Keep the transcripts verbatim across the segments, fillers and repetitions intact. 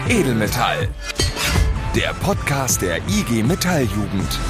Edelmetall. Der Podcast der I G Metall Jugend.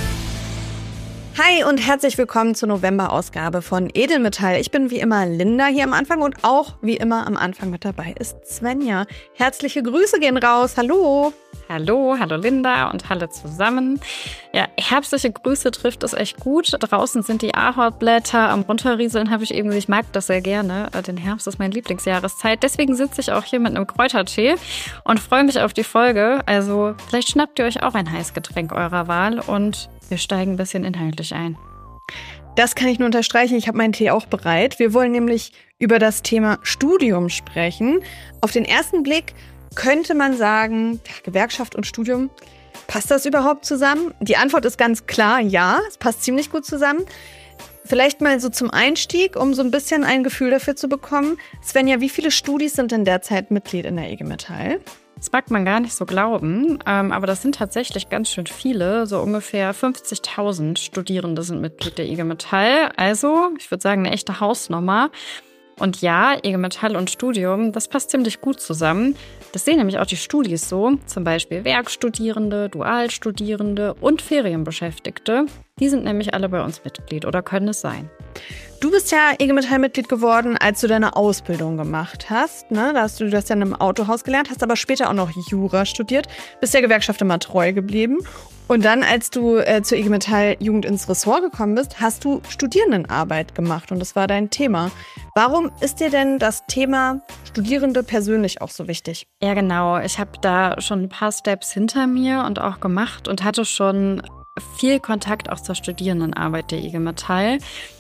Hi und herzlich willkommen zur November-Ausgabe von Edelmetall. Ich bin wie immer Linda hier am Anfang und auch wie immer am Anfang mit dabei ist Svenja. Herzliche Grüße gehen raus. Hallo. Hallo, hallo Linda und hallo zusammen. Ja, herbstliche Grüße trifft es echt gut. Draußen sind die Ahornblätter am Runterrieseln, habe ich eben. Ich mag das sehr gerne. Den Herbst ist meine Lieblingsjahreszeit. Deswegen sitze ich auch hier mit einem Kräutertee und freue mich auf die Folge. Also vielleicht schnappt ihr euch auch ein Heißgetränk eurer Wahl und wir steigen ein bisschen inhaltlich ein. Das kann ich nur unterstreichen. Ich habe meinen Tee auch bereit. Wir wollen nämlich über das Thema Studium sprechen. Auf den ersten Blick könnte man sagen, Gewerkschaft und Studium, passt das überhaupt zusammen? Die Antwort ist ganz klar, ja, es passt ziemlich gut zusammen. Vielleicht mal so zum Einstieg, um so ein bisschen ein Gefühl dafür zu bekommen. Svenja, wie viele Studis sind denn derzeit Mitglied in der I G Metall? Das mag man gar nicht so glauben, ähm, aber das sind tatsächlich ganz schön viele. So ungefähr fünfzigtausend Studierende sind Mitglied der I G Metall. Also, ich würde sagen, eine echte Hausnummer. Und ja, I G Metall und Studium, das passt ziemlich gut zusammen. Das sehen nämlich auch die Studis so, zum Beispiel Werkstudierende, Dualstudierende und Ferienbeschäftigte. Die sind nämlich alle bei uns Mitglied oder können es sein. Du bist ja I G Metall-Mitglied geworden, als du deine Ausbildung gemacht hast. Ne? Da hast du das ja in einem Autohaus gelernt, hast aber später auch noch Jura studiert, bist der Gewerkschaft immer treu geblieben. Und dann, als du äh, zur I G Metall Jugend ins Ressort gekommen bist, hast du Studierendenarbeit gemacht und das war dein Thema. Warum ist dir denn das Thema Studierende persönlich auch so wichtig? Ja, genau. Ich habe da schon ein paar Steps hinter mir und auch gemacht und hatte schon viel Kontakt auch zur Studierendenarbeit der I G Metall.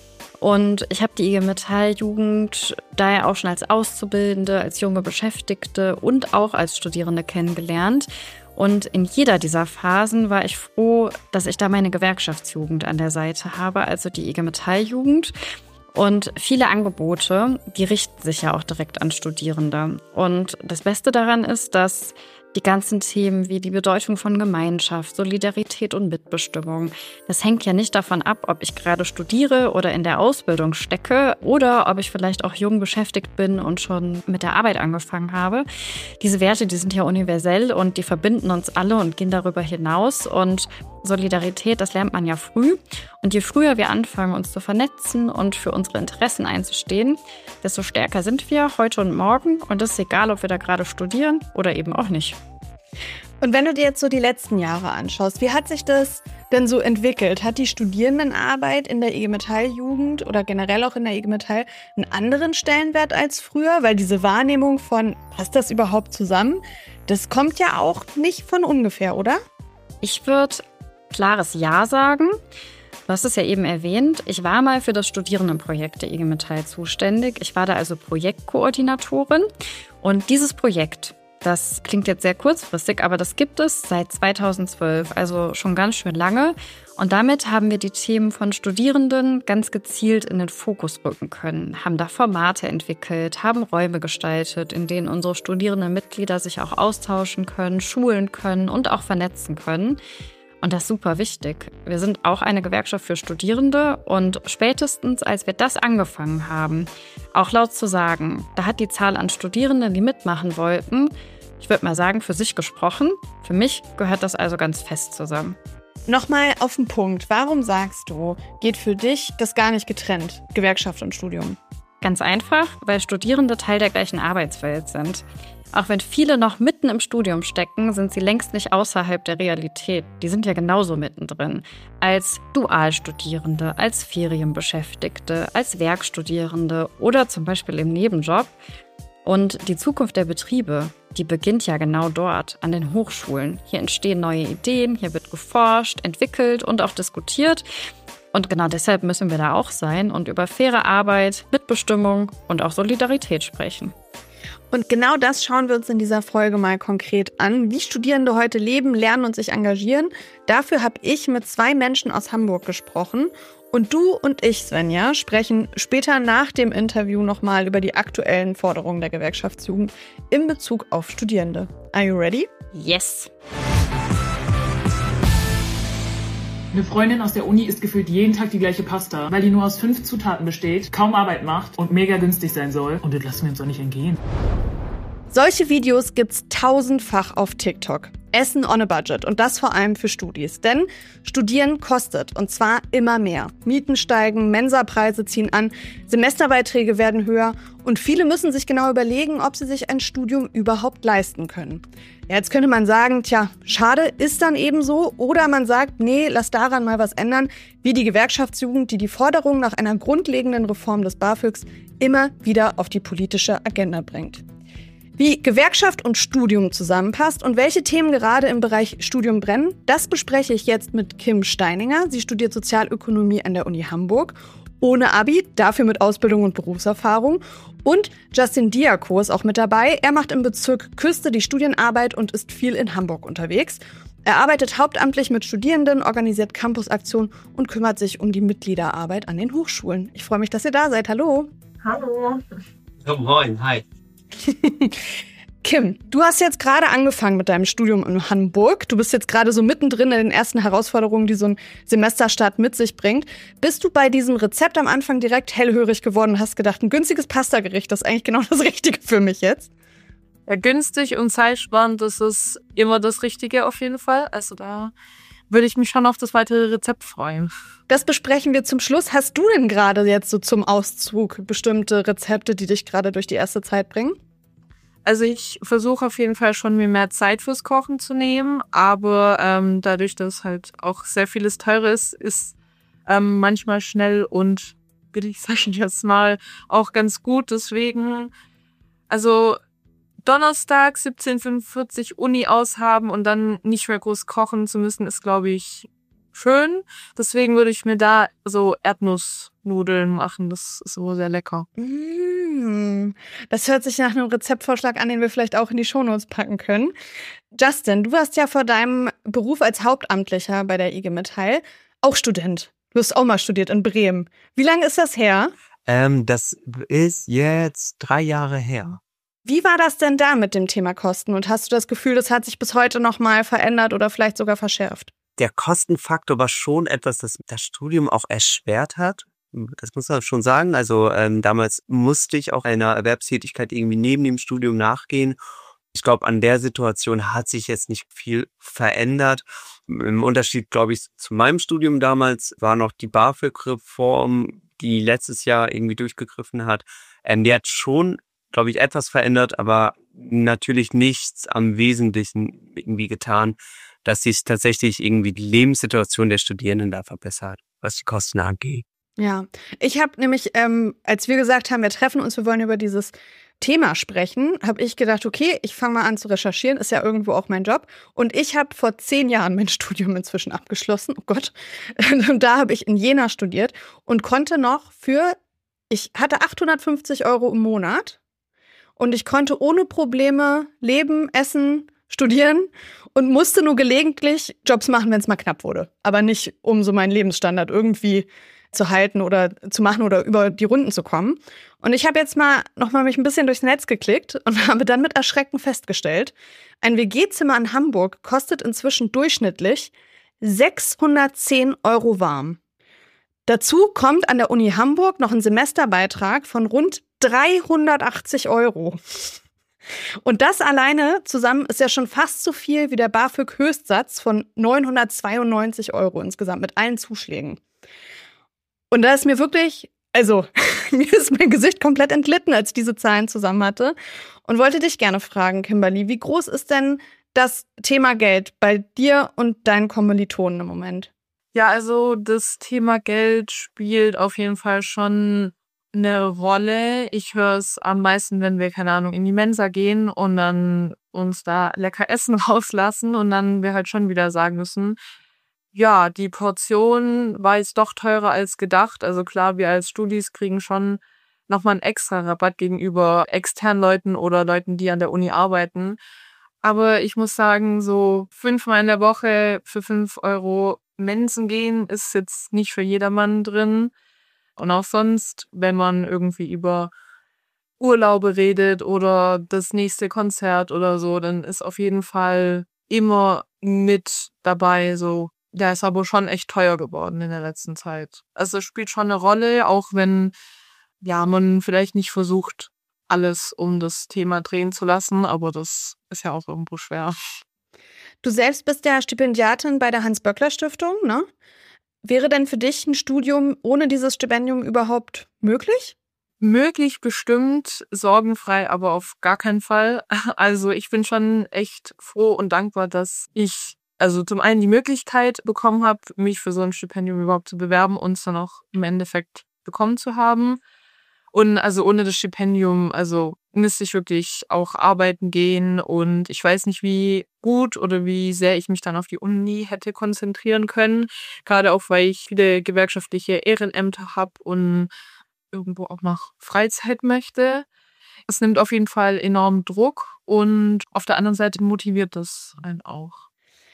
Und ich habe die I G Metall Jugend daher auch schon als Auszubildende, als junge Beschäftigte und auch als Studierende kennengelernt. Und in jeder dieser Phasen war ich froh, dass ich da meine Gewerkschaftsjugend an der Seite habe, also die I G Metall Jugend. Und viele Angebote, die richten sich ja auch direkt an Studierende. Und das Beste daran ist, dass die ganzen Themen wie die Bedeutung von Gemeinschaft, Solidarität und Mitbestimmung, das hängt ja nicht davon ab, ob ich gerade studiere oder in der Ausbildung stecke oder ob ich vielleicht auch jung beschäftigt bin und schon mit der Arbeit angefangen habe. Diese Werte, die sind ja universell und die verbinden uns alle und gehen darüber hinaus. Und Solidarität, das lernt man ja früh. Und je früher wir anfangen, uns zu vernetzen und für unsere Interessen einzustehen, desto stärker sind wir heute und morgen. Und es ist egal, ob wir da gerade studieren oder eben auch nicht. Und wenn du dir jetzt so die letzten Jahre anschaust, wie hat sich das denn so entwickelt? Hat die Studierendenarbeit in der I G Metall Jugend oder generell auch in der I G Metall einen anderen Stellenwert als früher? Weil diese Wahrnehmung von, passt das überhaupt zusammen, das kommt ja auch nicht von ungefähr, oder? Ich würde klares Ja sagen. Du hast es ja eben erwähnt. Ich war mal für das Studierendenprojekt der I G Metall zuständig. Ich war da also Projektkoordinatorin. Und dieses Projekt, das klingt jetzt sehr kurzfristig, aber das gibt es seit zweitausendzwölf, also schon ganz schön lange. Und damit haben wir die Themen von Studierenden ganz gezielt in den Fokus rücken können, haben da Formate entwickelt, haben Räume gestaltet, in denen unsere studierenden Mitglieder sich auch austauschen können, schulen können und auch vernetzen können. Und das ist super wichtig. Wir sind auch eine Gewerkschaft für Studierende und spätestens, als wir das angefangen haben, auch laut zu sagen, da hat die Zahl an Studierenden, die mitmachen wollten, ich würde mal sagen, für sich gesprochen. Für mich gehört das also ganz fest zusammen. Nochmal auf den Punkt. Warum sagst du, geht für dich das gar nicht getrennt, Gewerkschaft und Studium? Ganz einfach, weil Studierende Teil der gleichen Arbeitswelt sind. Auch wenn viele noch mitten im Studium stecken, sind sie längst nicht außerhalb der Realität. Die sind ja genauso mittendrin. Als Dualstudierende, als Ferienbeschäftigte, als Werkstudierende oder zum Beispiel im Nebenjob. Und die Zukunft der Betriebe, die beginnt ja genau dort, an den Hochschulen. Hier entstehen neue Ideen, hier wird geforscht, entwickelt und auch diskutiert. Und genau deshalb müssen wir da auch sein und über faire Arbeit, Mitbestimmung und auch Solidarität sprechen. Und genau das schauen wir uns in dieser Folge mal konkret an, wie Studierende heute leben, lernen und sich engagieren. Dafür habe ich mit zwei Menschen aus Hamburg gesprochen. Und du und ich, Svenja, sprechen später nach dem Interview nochmal über die aktuellen Forderungen der Gewerkschaftsjugend in Bezug auf Studierende. Are you ready? Yes! Eine Freundin aus der Uni isst gefühlt jeden Tag die gleiche Pasta, weil die nur aus fünf Zutaten besteht, kaum Arbeit macht und mega günstig sein soll. Und das lassen wir uns doch nicht entgehen. Solche Videos gibt's tausendfach auf TikTok. Essen on a budget und das vor allem für Studis. Denn Studieren kostet und zwar immer mehr. Mieten steigen, Mensapreise ziehen an, Semesterbeiträge werden höher und viele müssen sich genau überlegen, ob sie sich ein Studium überhaupt leisten können. Ja, jetzt könnte man sagen, tja, schade, ist dann eben so. Oder man sagt, nee, lass daran mal was ändern, wie die Gewerkschaftsjugend, die die Forderung nach einer grundlegenden Reform des BAföGs immer wieder auf die politische Agenda bringt. Wie Gewerkschaft und Studium zusammenpasst und welche Themen gerade im Bereich Studium brennen, das bespreche ich jetzt mit Kim Steininger. Sie studiert Sozialökonomie an der Uni Hamburg. Ohne Abi, dafür mit Ausbildung und Berufserfahrung. Und Justin Diako ist auch mit dabei. Er macht im Bezirk Küste die Studienarbeit und ist viel in Hamburg unterwegs. Er arbeitet hauptamtlich mit Studierenden, organisiert Campusaktionen und kümmert sich um die Mitgliederarbeit an den Hochschulen. Ich freue mich, dass ihr da seid. Hallo. Hallo. Oh, moin, hi. Kim, du hast jetzt gerade angefangen mit deinem Studium in Hamburg. Du bist jetzt gerade so mittendrin in den ersten Herausforderungen, die so ein Semesterstart mit sich bringt. Bist du bei diesem Rezept am Anfang direkt hellhörig geworden und hast gedacht, ein günstiges Pastagericht, das ist eigentlich genau das Richtige für mich jetzt? Ja, günstig und zeitsparend, das ist immer das Richtige auf jeden Fall. Also da würde ich mich schon auf das weitere Rezept freuen. Das besprechen wir zum Schluss. Hast du denn gerade jetzt so zum Auszug bestimmte Rezepte, die dich gerade durch die erste Zeit bringen? Also ich versuche auf jeden Fall schon, mir mehr Zeit fürs Kochen zu nehmen, aber ähm, dadurch, dass halt auch sehr vieles teurer ist, ist ähm, manchmal schnell und, billig, sag ich jetzt mal, auch ganz gut. Deswegen, also Donnerstag siebzehn Uhr fünfundvierzig Uni aushaben und dann nicht mehr groß kochen zu müssen, ist, glaube ich, schön. Deswegen würde ich mir da so Erdnussnudeln machen. Das ist so sehr lecker. Mm, das hört sich nach einem Rezeptvorschlag an, den wir vielleicht auch in die Shownotes packen können. Justin, du warst ja vor deinem Beruf als Hauptamtlicher bei der I G Metall auch Student. Du hast auch mal studiert in Bremen. Wie lange ist das her? Ähm, das ist jetzt drei Jahre her. Wie war das denn da mit dem Thema Kosten? Und hast du das Gefühl, das hat sich bis heute noch mal verändert oder vielleicht sogar verschärft? Der Kostenfaktor war schon etwas, das das Studium auch erschwert hat. Das muss man schon sagen. Also ähm, damals musste ich auch einer Erwerbstätigkeit irgendwie neben dem Studium nachgehen. Ich glaube, an der Situation hat sich jetzt nicht viel verändert. Im Unterschied, glaube ich, zu meinem Studium damals war noch die BAföG-Reform, die letztes Jahr irgendwie durchgegriffen hat. Ähm, die hat schon, glaube ich, etwas verändert, aber natürlich nichts am Wesentlichen irgendwie getan, dass sich tatsächlich irgendwie die Lebenssituation der Studierenden da verbessert, was die Kosten angeht. Ja, ich habe nämlich, ähm, als wir gesagt haben, wir treffen uns, wir wollen über dieses Thema sprechen, habe ich gedacht, okay, ich fange mal an zu recherchieren, ist ja irgendwo auch mein Job. Und ich habe vor zehn Jahren mein Studium inzwischen abgeschlossen, oh Gott. Und da habe ich in Jena studiert und konnte noch für, ich hatte achthundertfünfzig Euro im Monat und ich konnte ohne Probleme leben, essen, studieren und musste nur gelegentlich Jobs machen, wenn es mal knapp wurde. Aber nicht, um so meinen Lebensstandard irgendwie zu halten oder zu machen oder über die Runden zu kommen. Und ich habe jetzt mal noch mal mich ein bisschen durchs Netz geklickt und habe dann mit Erschrecken festgestellt, ein W G-Zimmer in Hamburg kostet inzwischen durchschnittlich sechshundertzehn Euro warm. Dazu kommt an der Uni Hamburg noch ein Semesterbeitrag von rund dreihundertachtzig Euro. Und das alleine zusammen ist ja schon fast so viel wie der BAföG-Höchstsatz von neunhundertzweiundneunzig Euro insgesamt mit allen Zuschlägen. Und da ist mir wirklich, also mir ist mein Gesicht komplett entglitten, als ich diese Zahlen zusammen hatte und wollte dich gerne fragen, Kimberly, wie groß ist denn das Thema Geld bei dir und deinen Kommilitonen im Moment? Ja, also das Thema Geld spielt auf jeden Fall schon eine Rolle. Ich höre es am meisten, wenn wir, keine Ahnung, in die Mensa gehen und dann uns da lecker Essen rauslassen und dann wir halt schon wieder sagen müssen, ja, die Portion war jetzt doch teurer als gedacht. Also klar, wir als Studis kriegen schon nochmal einen extra Rabatt gegenüber externen Leuten oder Leuten, die an der Uni arbeiten. Aber ich muss sagen, so fünfmal in der Woche für fünf Euro Mensen gehen ist jetzt nicht für jedermann drin. Und auch sonst, wenn man irgendwie über Urlaube redet oder das nächste Konzert oder so, dann ist auf jeden Fall immer mit dabei so, ja, ist aber schon echt teuer geworden in der letzten Zeit. Also es spielt schon eine Rolle, auch wenn ja man vielleicht nicht versucht, alles um das Thema drehen zu lassen, aber das ist ja auch irgendwo schwer. Du selbst bist ja Stipendiatin bei der Hans-Böckler-Stiftung, ne? Wäre denn für dich ein Studium ohne dieses Stipendium überhaupt möglich? Möglich bestimmt, sorgenfrei aber auf gar keinen Fall. Also ich bin schon echt froh und dankbar, dass ich also zum einen die Möglichkeit bekommen habe, mich für so ein Stipendium überhaupt zu bewerben und es dann auch im Endeffekt bekommen zu haben. Und also ohne das Stipendium, also müsste ich wirklich auch arbeiten gehen und ich weiß nicht, wie gut oder wie sehr ich mich dann auf die Uni hätte konzentrieren können. Gerade auch, weil ich viele gewerkschaftliche Ehrenämter habe und irgendwo auch noch Freizeit möchte. Es nimmt auf jeden Fall enorm Druck und auf der anderen Seite motiviert das einen auch.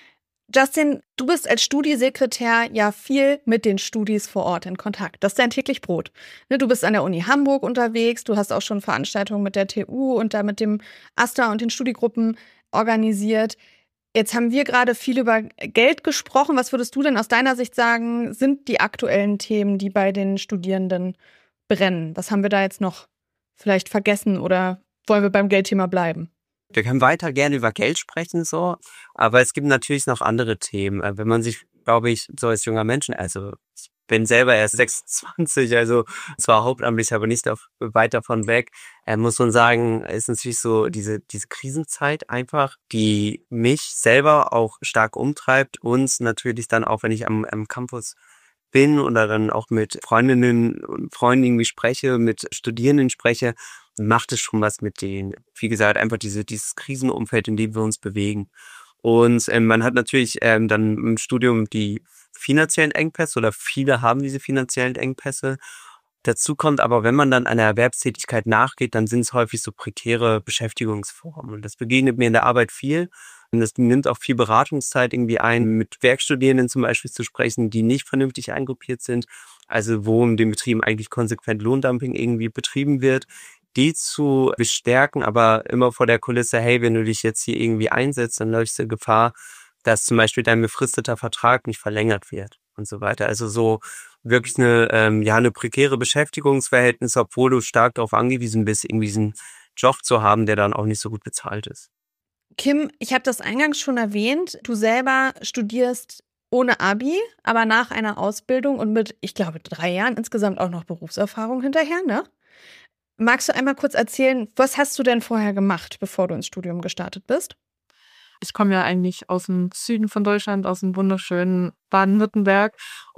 Justin, du bist als Studiesekretär ja viel mit den Studis vor Ort in Kontakt. Das ist dein täglich Brot. Ne, du bist an der Uni Hamburg unterwegs, du hast auch schon Veranstaltungen mit der T U und da mit dem AStA und den Studiegruppen organisiert. Jetzt haben wir gerade viel über Geld gesprochen. Was würdest du denn aus deiner Sicht sagen, sind die aktuellen Themen, die bei den Studierenden brennen? Was haben wir da jetzt noch vielleicht vergessen oder wollen wir beim Geldthema bleiben? Wir können weiter gerne über Geld sprechen, so, aber es gibt natürlich noch andere Themen. Äh, Wenn man sich, glaube ich, so als junger Mensch, also ich bin selber erst sechsundzwanzig, also zwar hauptamtlich, aber nicht auf, weit davon weg, äh, muss man sagen, ist natürlich so diese diese Krisenzeit einfach, die mich selber auch stark umtreibt, uns natürlich dann auch, wenn ich am, am Campus bin oder dann auch mit Freundinnen und Freunden irgendwie spreche, mit Studierenden spreche, macht es schon was mit denen. Wie gesagt, einfach diese dieses Krisenumfeld, in dem wir uns bewegen. Und ähm, man hat natürlich ähm, dann im Studium die finanziellen Engpässe oder viele haben diese finanziellen Engpässe. Dazu kommt aber, wenn man dann einer Erwerbstätigkeit nachgeht, dann sind es häufig so prekäre Beschäftigungsformen. Und das begegnet mir in der Arbeit viel. Und das nimmt auch viel Beratungszeit irgendwie ein, mit Werkstudierenden zum Beispiel zu sprechen, die nicht vernünftig eingruppiert sind. Also wo in den Betrieben eigentlich konsequent Lohndumping irgendwie betrieben wird, die zu bestärken, aber immer vor der Kulisse, hey, wenn du dich jetzt hier irgendwie einsetzt, dann läufst du Gefahr, dass zum Beispiel dein befristeter Vertrag nicht verlängert wird und so weiter. Also so wirklich eine, ähm, ja, eine prekäre Beschäftigungsverhältnis, obwohl du stark darauf angewiesen bist, irgendwie diesen Job zu haben, der dann auch nicht so gut bezahlt ist. Kim, ich habe das eingangs schon erwähnt. Du selber studierst ohne Abi, aber nach einer Ausbildung und mit, ich glaube, drei Jahren insgesamt auch noch Berufserfahrung hinterher, ne? Magst du einmal kurz erzählen, was hast du denn vorher gemacht, bevor du ins Studium gestartet bist? Ich komme ja eigentlich aus dem Süden von Deutschland, aus dem wunderschönen Baden-Württemberg.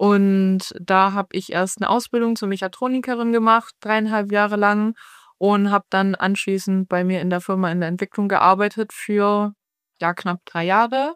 Und da habe ich erst eine Ausbildung zur Mechatronikerin gemacht, dreieinhalb Jahre lang. Und habe dann anschließend bei mir in der Firma in der Entwicklung gearbeitet für ja knapp drei Jahre.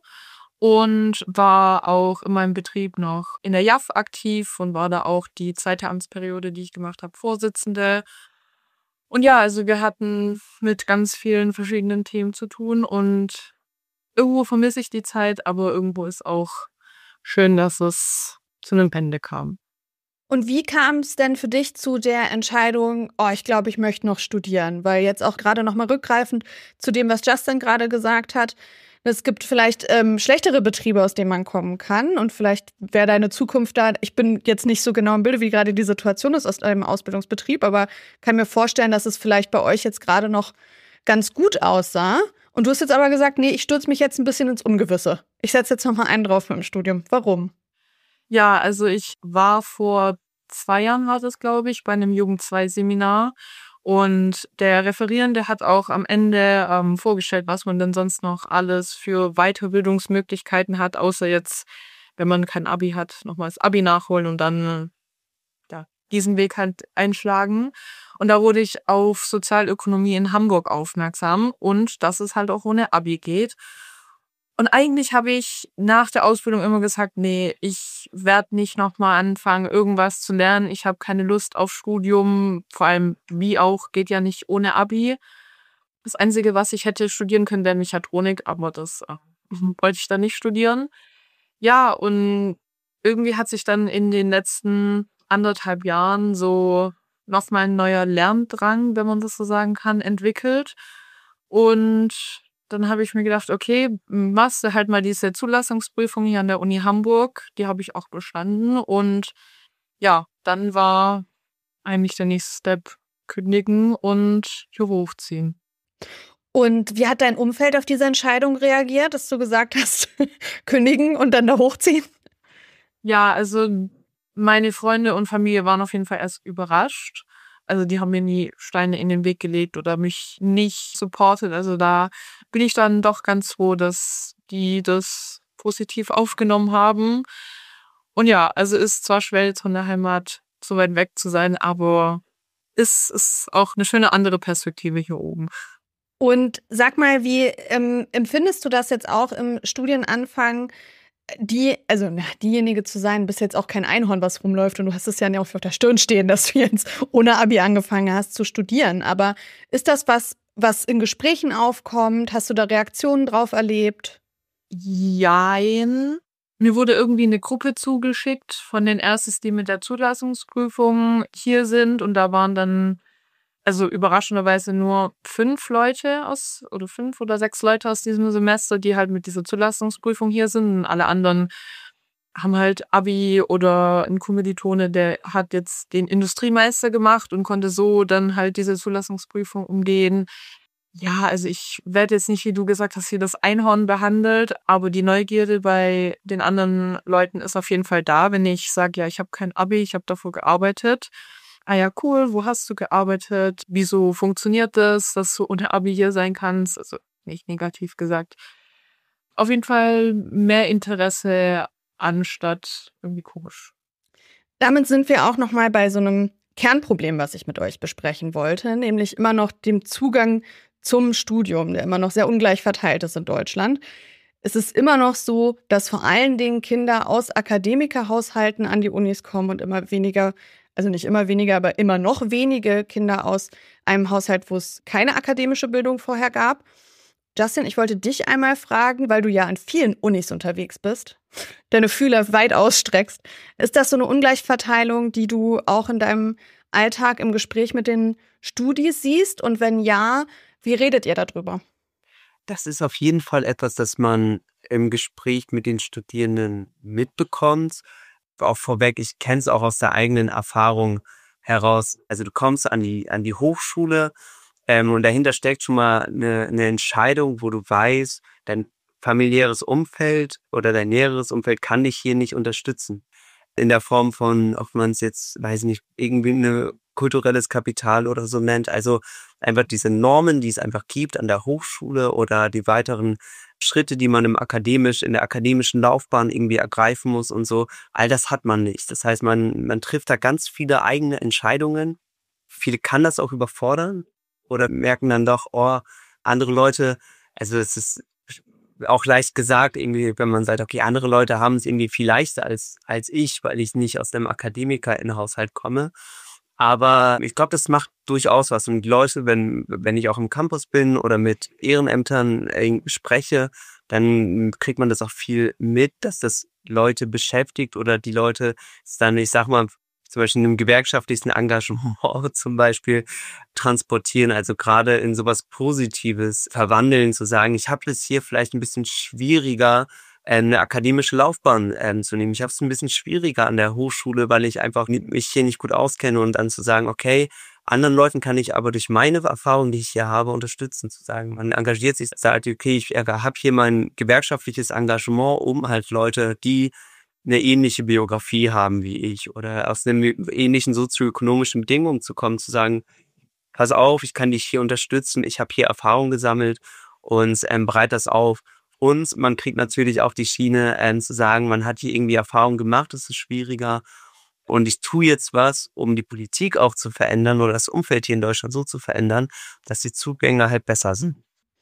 Und war auch in meinem Betrieb noch in der J A F aktiv und war da auch die zweite Amtsperiode, die ich gemacht habe, Vorsitzende. Und ja, also wir hatten mit ganz vielen verschiedenen Themen zu tun und irgendwo vermisse ich die Zeit, aber irgendwo ist auch schön, dass es zu einem Ende kam. Und wie kam es denn für dich zu der Entscheidung, oh, ich glaube, ich möchte noch studieren? Weil jetzt auch gerade nochmal rückgreifend zu dem, was Justin gerade gesagt hat, es gibt vielleicht ähm, schlechtere Betriebe, aus denen man kommen kann und vielleicht wäre deine Zukunft da, ich bin jetzt nicht so genau im Bilde, wie gerade die Situation ist aus einem Ausbildungsbetrieb, aber kann mir vorstellen, dass es vielleicht bei euch jetzt gerade noch ganz gut aussah. Und du hast jetzt aber gesagt, nee, ich stürze mich jetzt ein bisschen ins Ungewisse. Ich setze jetzt nochmal einen drauf mit dem Studium. Warum? Ja, also ich war vor zwei Jahren, war das, glaube ich, bei einem Jugend zwei Seminar. Und der Referierende hat auch am Ende ähm, vorgestellt, was man denn sonst noch alles für Weiterbildungsmöglichkeiten hat, außer jetzt, wenn man kein Abi hat, nochmal das Abi nachholen und dann ja, diesen Weg halt einschlagen. Und da wurde ich auf Sozialökonomie in Hamburg aufmerksam und dass es halt auch ohne Abi geht. Und eigentlich habe ich nach der Ausbildung immer gesagt, nee, ich werde nicht nochmal anfangen, irgendwas zu lernen. Ich habe keine Lust auf Studium, vor allem wie auch, geht ja nicht ohne Abi. Das Einzige, was ich hätte studieren können, wäre Mechatronik, aber das äh, wollte ich dann nicht studieren. Ja, und irgendwie hat sich dann in den letzten anderthalb Jahren so nochmal ein neuer Lerndrang, wenn man das so sagen kann, entwickelt. Und dann habe ich mir gedacht, okay, machst du halt mal diese Zulassungsprüfung hier an der Uni Hamburg. Die habe ich auch bestanden. Und ja, dann war eigentlich der nächste Step kündigen und hier hochziehen. Und wie hat dein Umfeld auf diese Entscheidung reagiert, dass du gesagt hast, kündigen und dann da hochziehen? Ja, also meine Freunde und Familie waren auf jeden Fall erst überrascht. Also die haben mir nie Steine in den Weg gelegt oder mich nicht supportet. Also da bin ich dann doch ganz froh, dass die das positiv aufgenommen haben. Und ja, also ist zwar schwer, jetzt von der Heimat so weit weg zu sein, aber es ist auch eine schöne andere Perspektive hier oben. Und sag mal, wie ähm, empfindest du das jetzt auch im Studienanfang, die, also na, diejenige zu sein, bist jetzt auch kein Einhorn, was rumläuft und du hast es ja nicht auf der Stirn stehen, dass du jetzt ohne Abi angefangen hast zu studieren. Aber ist das was, was in Gesprächen aufkommt? Hast du da Reaktionen drauf erlebt? Jein. Mir wurde irgendwie eine Gruppe zugeschickt von den Erstes, die mit der Zulassungsprüfung hier sind. Und da waren dann, also überraschenderweise nur fünf Leute aus, oder fünf oder sechs Leute aus diesem Semester, die halt mit dieser Zulassungsprüfung hier sind. Und alle anderen haben halt Abi oder ein Kommilitone, der hat jetzt den Industriemeister gemacht und konnte so dann halt diese Zulassungsprüfung umgehen. Ja, also ich werde jetzt nicht, wie du gesagt hast, hier das Einhorn behandelt, aber die Neugierde bei den anderen Leuten ist auf jeden Fall da, wenn ich sage, ja, ich habe kein Abi, ich habe davor gearbeitet. Ah ja, cool, wo hast du gearbeitet? Wieso funktioniert das, dass du ohne Abi hier sein kannst? Also nicht negativ gesagt. Auf jeden Fall mehr Interesse anstatt irgendwie komisch. Damit sind wir auch nochmal bei so einem Kernproblem, was ich mit euch besprechen wollte, nämlich immer noch dem Zugang zum Studium, der immer noch sehr ungleich verteilt ist in Deutschland. Es ist immer noch so, dass vor allen Dingen Kinder aus Akademikerhaushalten an die Unis kommen und immer weniger, also nicht immer weniger, aber immer noch wenige Kinder aus einem Haushalt, wo es keine akademische Bildung vorher gab. Justin, ich wollte dich einmal fragen, weil du ja an vielen Unis unterwegs bist, deine Fühler weit ausstreckst. Ist das so eine Ungleichverteilung, die du auch in deinem Alltag im Gespräch mit den Studis siehst? Und wenn ja, wie redet ihr darüber? Das ist auf jeden Fall etwas, das man im Gespräch mit den Studierenden mitbekommt. Auch vorweg, ich kenne es auch aus der eigenen Erfahrung heraus. Also du kommst an die, an die Hochschule ähm, und dahinter steckt schon mal eine, eine Entscheidung, wo du weißt, dein familiäres Umfeld oder dein näheres Umfeld kann dich hier nicht unterstützen. In der Form von, ob man es jetzt, weiß nicht, irgendwie ein kulturelles Kapital oder so nennt. Also einfach diese Normen, die es einfach gibt an der Hochschule oder die weiteren Schritte, die man im akademisch, in der akademischen Laufbahn irgendwie ergreifen muss und so. All das hat man nicht. Das heißt, man, man trifft da ganz viele eigene Entscheidungen. Viele kann das auch überfordern oder merken dann doch, oh, andere Leute, also es ist auch leicht gesagt, irgendwie, wenn man sagt, okay, andere Leute haben es irgendwie viel leichter als, als ich, weil ich nicht aus einem Akademiker-Haushalt komme. Aber ich glaube, das macht durchaus was. Und die Leute, wenn, wenn ich auch im Campus bin oder mit Ehrenämtern äh, spreche, dann kriegt man das auch viel mit, dass das Leute beschäftigt oder die Leute dann, ich sag mal, zum Beispiel in einem gewerkschaftlichen Engagement zum Beispiel transportieren, also gerade in sowas Positives verwandeln, zu sagen, ich habe es hier vielleicht ein bisschen schwieriger, eine akademische Laufbahn ähm, zu nehmen. Ich habe es ein bisschen schwieriger an der Hochschule, weil ich einfach mich hier nicht gut auskenne und dann zu sagen, okay, anderen Leuten kann ich aber durch meine Erfahrung, die ich hier habe, unterstützen, zu sagen, man engagiert sich, sagt, okay, ich habe hier mein gewerkschaftliches Engagement, um halt Leute, die eine ähnliche Biografie haben wie ich oder aus einem ähnlichen sozioökonomischen Bedingungen zu kommen, zu sagen, pass auf, ich kann dich hier unterstützen, ich habe hier Erfahrung gesammelt und ähm, bereite das auf. Und man kriegt natürlich auch die Schiene ähm, zu sagen, man hat hier irgendwie Erfahrung gemacht, das ist schwieriger und ich tue jetzt was, um die Politik auch zu verändern oder das Umfeld hier in Deutschland so zu verändern, dass die Zugänge halt besser sind.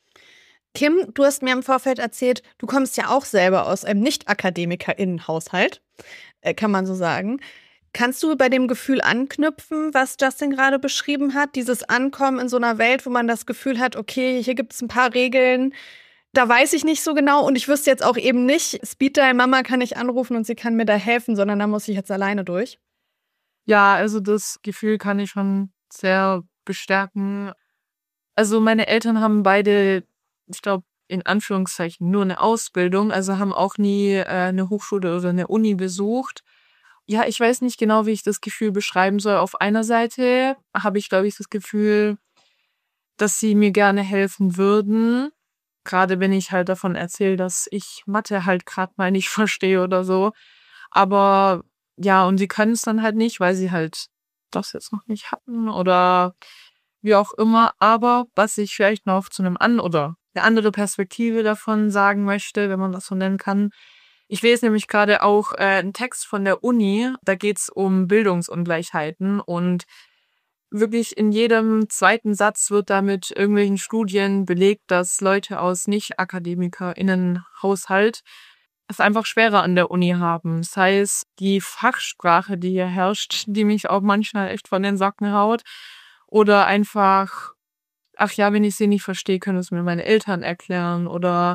Kim, du hast mir im Vorfeld erzählt, du kommst ja auch selber aus einem Nicht-AkademikerInnen-Haushalt, äh, kann man so sagen. Kannst du bei dem Gefühl anknüpfen, was Justin gerade beschrieben hat? Dieses Ankommen in so einer Welt, wo man das Gefühl hat, okay, hier gibt es ein paar Regeln, da weiß ich nicht so genau und ich wüsste jetzt auch eben nicht, Speeddial Mama kann ich anrufen und sie kann mir da helfen, sondern da muss ich jetzt alleine durch. Ja, also das Gefühl kann ich schon sehr bestärken. Also meine Eltern haben beide, ich glaube, in Anführungszeichen nur eine Ausbildung, also haben auch nie äh, eine Hochschule oder eine Uni besucht. Ja, ich weiß nicht genau, wie ich das Gefühl beschreiben soll. Auf einer Seite habe ich, glaube ich, das Gefühl, dass sie mir gerne helfen würden. Gerade wenn ich halt davon erzähle, dass ich Mathe halt gerade mal nicht verstehe oder so. Aber ja, und sie können es dann halt nicht, weil sie halt das jetzt noch nicht hatten oder wie auch immer. Aber was ich vielleicht noch zu einem an oder eine andere Perspektive davon sagen möchte, wenn man das so nennen kann. Ich lese nämlich gerade auch äh, einen Text von der Uni, da geht's um Bildungsungleichheiten und wirklich in jedem zweiten Satz wird da mit irgendwelchen Studien belegt, dass Leute aus Nicht-AkademikerInnen-Haushalt es einfach schwerer an der Uni haben. Sei es die Fachsprache, die hier herrscht, die mich auch manchmal echt von den Socken haut. Oder einfach, ach ja, wenn ich sie nicht verstehe, können es mir meine Eltern erklären. Oder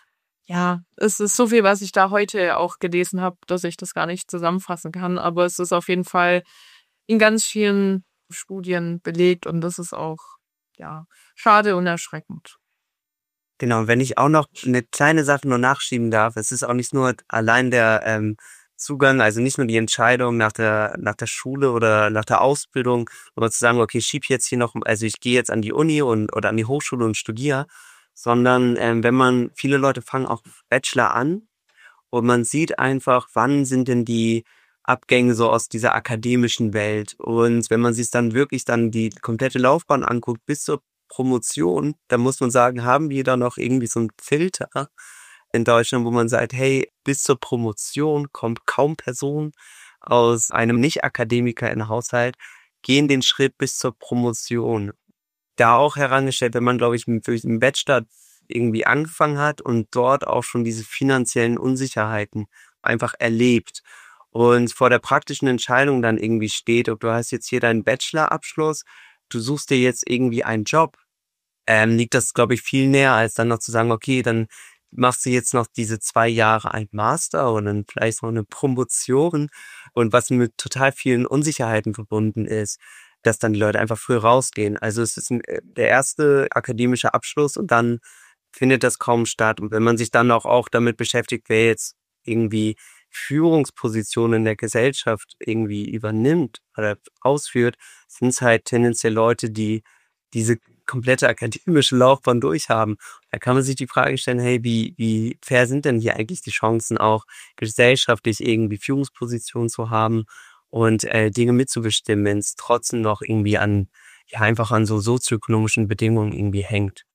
ja, es ist so viel, was ich da heute auch gelesen habe, dass ich das gar nicht zusammenfassen kann. Aber es ist auf jeden Fall in ganz vielen Studien belegt und das ist auch ja schade und erschreckend. Genau, und wenn ich auch noch eine kleine Sache nur nachschieben darf, es ist auch nicht nur allein der ähm, Zugang, also nicht nur die Entscheidung nach der nach der Schule oder nach der Ausbildung, aber zu sagen, okay, ich schieb jetzt hier noch, also ich gehe jetzt an die Uni und oder an die Hochschule und studiere, sondern ähm, wenn man, viele Leute fangen auch Bachelor an und man sieht einfach, wann sind denn die Abgänge so aus dieser akademischen Welt. Und wenn man sich dann wirklich dann die komplette Laufbahn anguckt, bis zur Promotion, dann muss man sagen, haben wir da noch irgendwie so einen Filter in Deutschland, wo man sagt, hey, bis zur Promotion kommt kaum Person aus einem Nicht-Akademiker in den Haushalt, gehen den Schritt bis zur Promotion. Da auch herangestellt, wenn man, glaube ich, mit dem Bachelor irgendwie angefangen hat und dort auch schon diese finanziellen Unsicherheiten einfach erlebt und vor der praktischen Entscheidung dann irgendwie steht, ob du hast jetzt hier deinen Bachelorabschluss, du suchst dir jetzt irgendwie einen Job, ähm, liegt das, glaube ich, viel näher, als dann noch zu sagen, okay, dann machst du jetzt noch diese zwei Jahre ein Master und dann vielleicht noch eine Promotion und was mit total vielen Unsicherheiten verbunden ist, dass dann die Leute einfach früh rausgehen. Also es ist ein, der erste akademische Abschluss und dann findet das kaum statt. Und wenn man sich dann auch, auch damit beschäftigt, wer jetzt irgendwie Führungspositionen in der Gesellschaft irgendwie übernimmt oder ausführt, sind es halt tendenziell Leute, die diese komplette akademische Laufbahn durchhaben. Da kann man sich die Frage stellen, hey, wie, wie fair sind denn hier eigentlich die Chancen, auch gesellschaftlich irgendwie Führungspositionen zu haben und äh, Dinge mitzubestimmen, wenn es trotzdem noch irgendwie an, ja, einfach an so sozioökonomischen Bedingungen irgendwie hängt.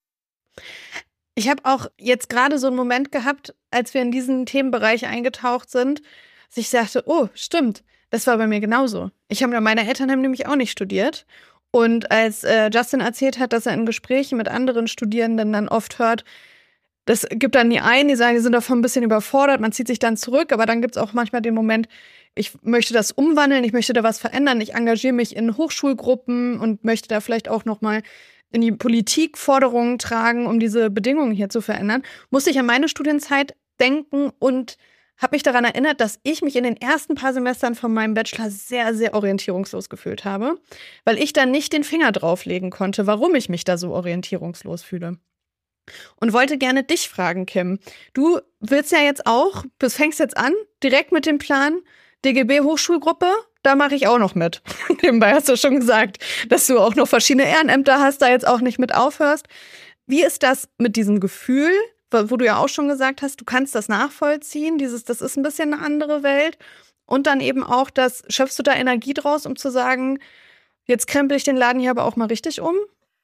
Ich habe auch jetzt gerade so einen Moment gehabt, als wir in diesen Themenbereich eingetaucht sind, dass ich dachte, oh, stimmt, das war bei mir genauso. Ich habe, meine Eltern haben nämlich auch nicht studiert. Und als äh, Justin erzählt hat, dass er in Gesprächen mit anderen Studierenden dann oft hört, das gibt dann die einen, die sagen, die sind davon ein bisschen überfordert, man zieht sich dann zurück, aber dann gibt es auch manchmal den Moment, ich möchte das umwandeln, ich möchte da was verändern, ich engagiere mich in Hochschulgruppen und möchte da vielleicht auch nochmal in die Politik Forderungen tragen, um diese Bedingungen hier zu verändern, musste ich an meine Studienzeit denken und habe mich daran erinnert, dass ich mich in den ersten paar Semestern von meinem Bachelor sehr, sehr orientierungslos gefühlt habe, weil ich da nicht den Finger drauflegen konnte, warum ich mich da so orientierungslos fühle. Und wollte gerne dich fragen, Kim. Du willst ja jetzt auch, du fängst jetzt an, direkt mit dem Plan, D G B-Hochschulgruppe, da mache ich auch noch mit. Nebenbei hast du schon gesagt, dass du auch noch verschiedene Ehrenämter hast, da jetzt auch nicht mit aufhörst. Wie ist das mit diesem Gefühl, wo du ja auch schon gesagt hast, du kannst das nachvollziehen, dieses, das ist ein bisschen eine andere Welt. Und dann eben auch das, schöpfst du da Energie draus, um zu sagen, jetzt krempel ich den Laden hier aber auch mal richtig um?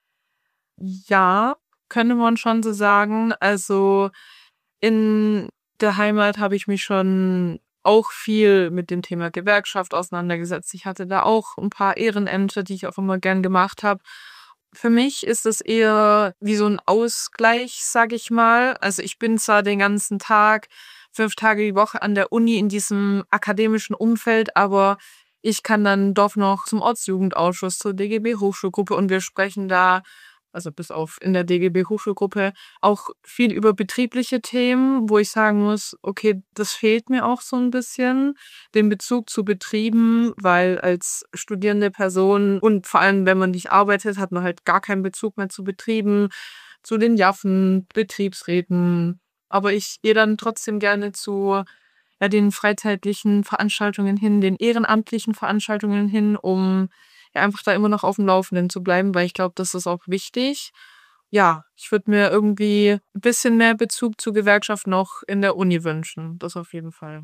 Ja, könnte man schon so sagen. Also in der Heimat habe ich mich schon auch viel mit dem Thema Gewerkschaft auseinandergesetzt. Ich hatte da auch ein paar Ehrenämter, die ich auch immer gern gemacht habe. Für mich ist es eher wie so ein Ausgleich, sag ich mal. Also ich bin zwar den ganzen Tag, fünf Tage die Woche an der Uni in diesem akademischen Umfeld, aber ich kann dann doch noch zum Ortsjugendausschuss, zur D G B-Hochschulgruppe und wir sprechen da, also bis auf in der D G B-Hochschulgruppe, auch viel über betriebliche Themen, wo ich sagen muss, okay, das fehlt mir auch so ein bisschen, den Bezug zu Betrieben, weil als studierende Person und vor allem, wenn man nicht arbeitet, hat man halt gar keinen Bezug mehr zu Betrieben, zu den Jaffen, Betriebsräten. Aber ich gehe dann trotzdem gerne zu ja, den freizeitlichen Veranstaltungen hin, den ehrenamtlichen Veranstaltungen hin, um ja einfach da immer noch auf dem Laufenden zu bleiben, weil ich glaube, das ist auch wichtig. Ja, ich würde mir irgendwie ein bisschen mehr Bezug zur Gewerkschaft noch in der Uni wünschen. Das auf jeden Fall.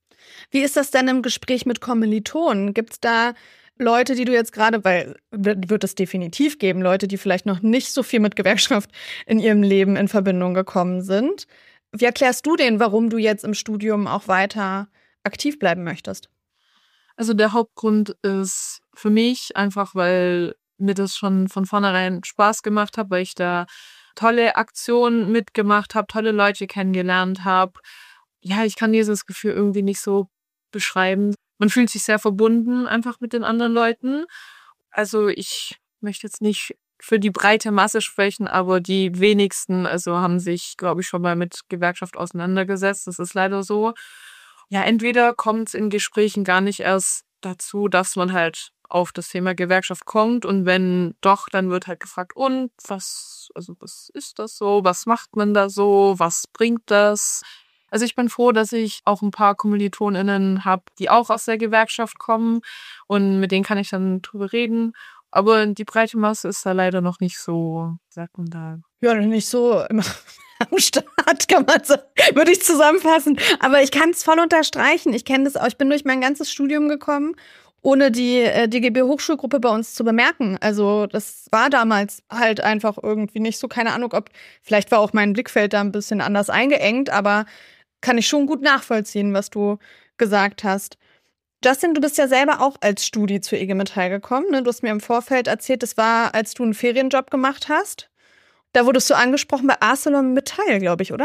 Wie ist das denn im Gespräch mit Kommilitonen? Gibt es da Leute, die du jetzt gerade, weil wird wird es definitiv geben, Leute, die vielleicht noch nicht so viel mit Gewerkschaft in ihrem Leben in Verbindung gekommen sind. Wie erklärst du denen, warum du jetzt im Studium auch weiter aktiv bleiben möchtest? Also der Hauptgrund ist für mich einfach, weil mir das schon von vornherein Spaß gemacht hat, weil ich da tolle Aktionen mitgemacht habe, tolle Leute kennengelernt habe. Ja, ich kann dieses Gefühl irgendwie nicht so beschreiben. Man fühlt sich sehr verbunden einfach mit den anderen Leuten. Also ich möchte jetzt nicht für die breite Masse sprechen, aber die wenigsten, also haben sich, glaube ich, schon mal mit Gewerkschaft auseinandergesetzt. Das ist leider so. Ja, entweder kommt es in Gesprächen gar nicht erst dazu, dass man halt auf das Thema Gewerkschaft kommt, und wenn doch, dann wird halt gefragt, und was, also was ist das so, was macht man da so, was bringt das? Also ich bin froh, dass ich auch ein paar KommilitonInnen habe, die auch aus der Gewerkschaft kommen, und mit denen kann ich dann drüber reden. Aber die breite Masse ist da leider noch nicht so, wie sagt man da? Ja, nicht so immer am Start, kann man sagen, würde ich zusammenfassen. Aber ich kann es voll unterstreichen. Ich kenne das auch. Ich bin durch mein ganzes Studium gekommen, ohne die äh, D G B-Hochschulgruppe bei uns zu bemerken. Also das war damals halt einfach irgendwie nicht so, keine Ahnung, ob, vielleicht war auch mein Blickfeld da ein bisschen anders eingeengt, aber kann ich schon gut nachvollziehen, was du gesagt hast. Justin, du bist ja selber auch als Studi zur I G Metall gekommen. Ne? Du hast mir im Vorfeld erzählt, das war, als du einen Ferienjob gemacht hast. Da wurdest du angesprochen bei ArcelorMittal, glaube ich, oder?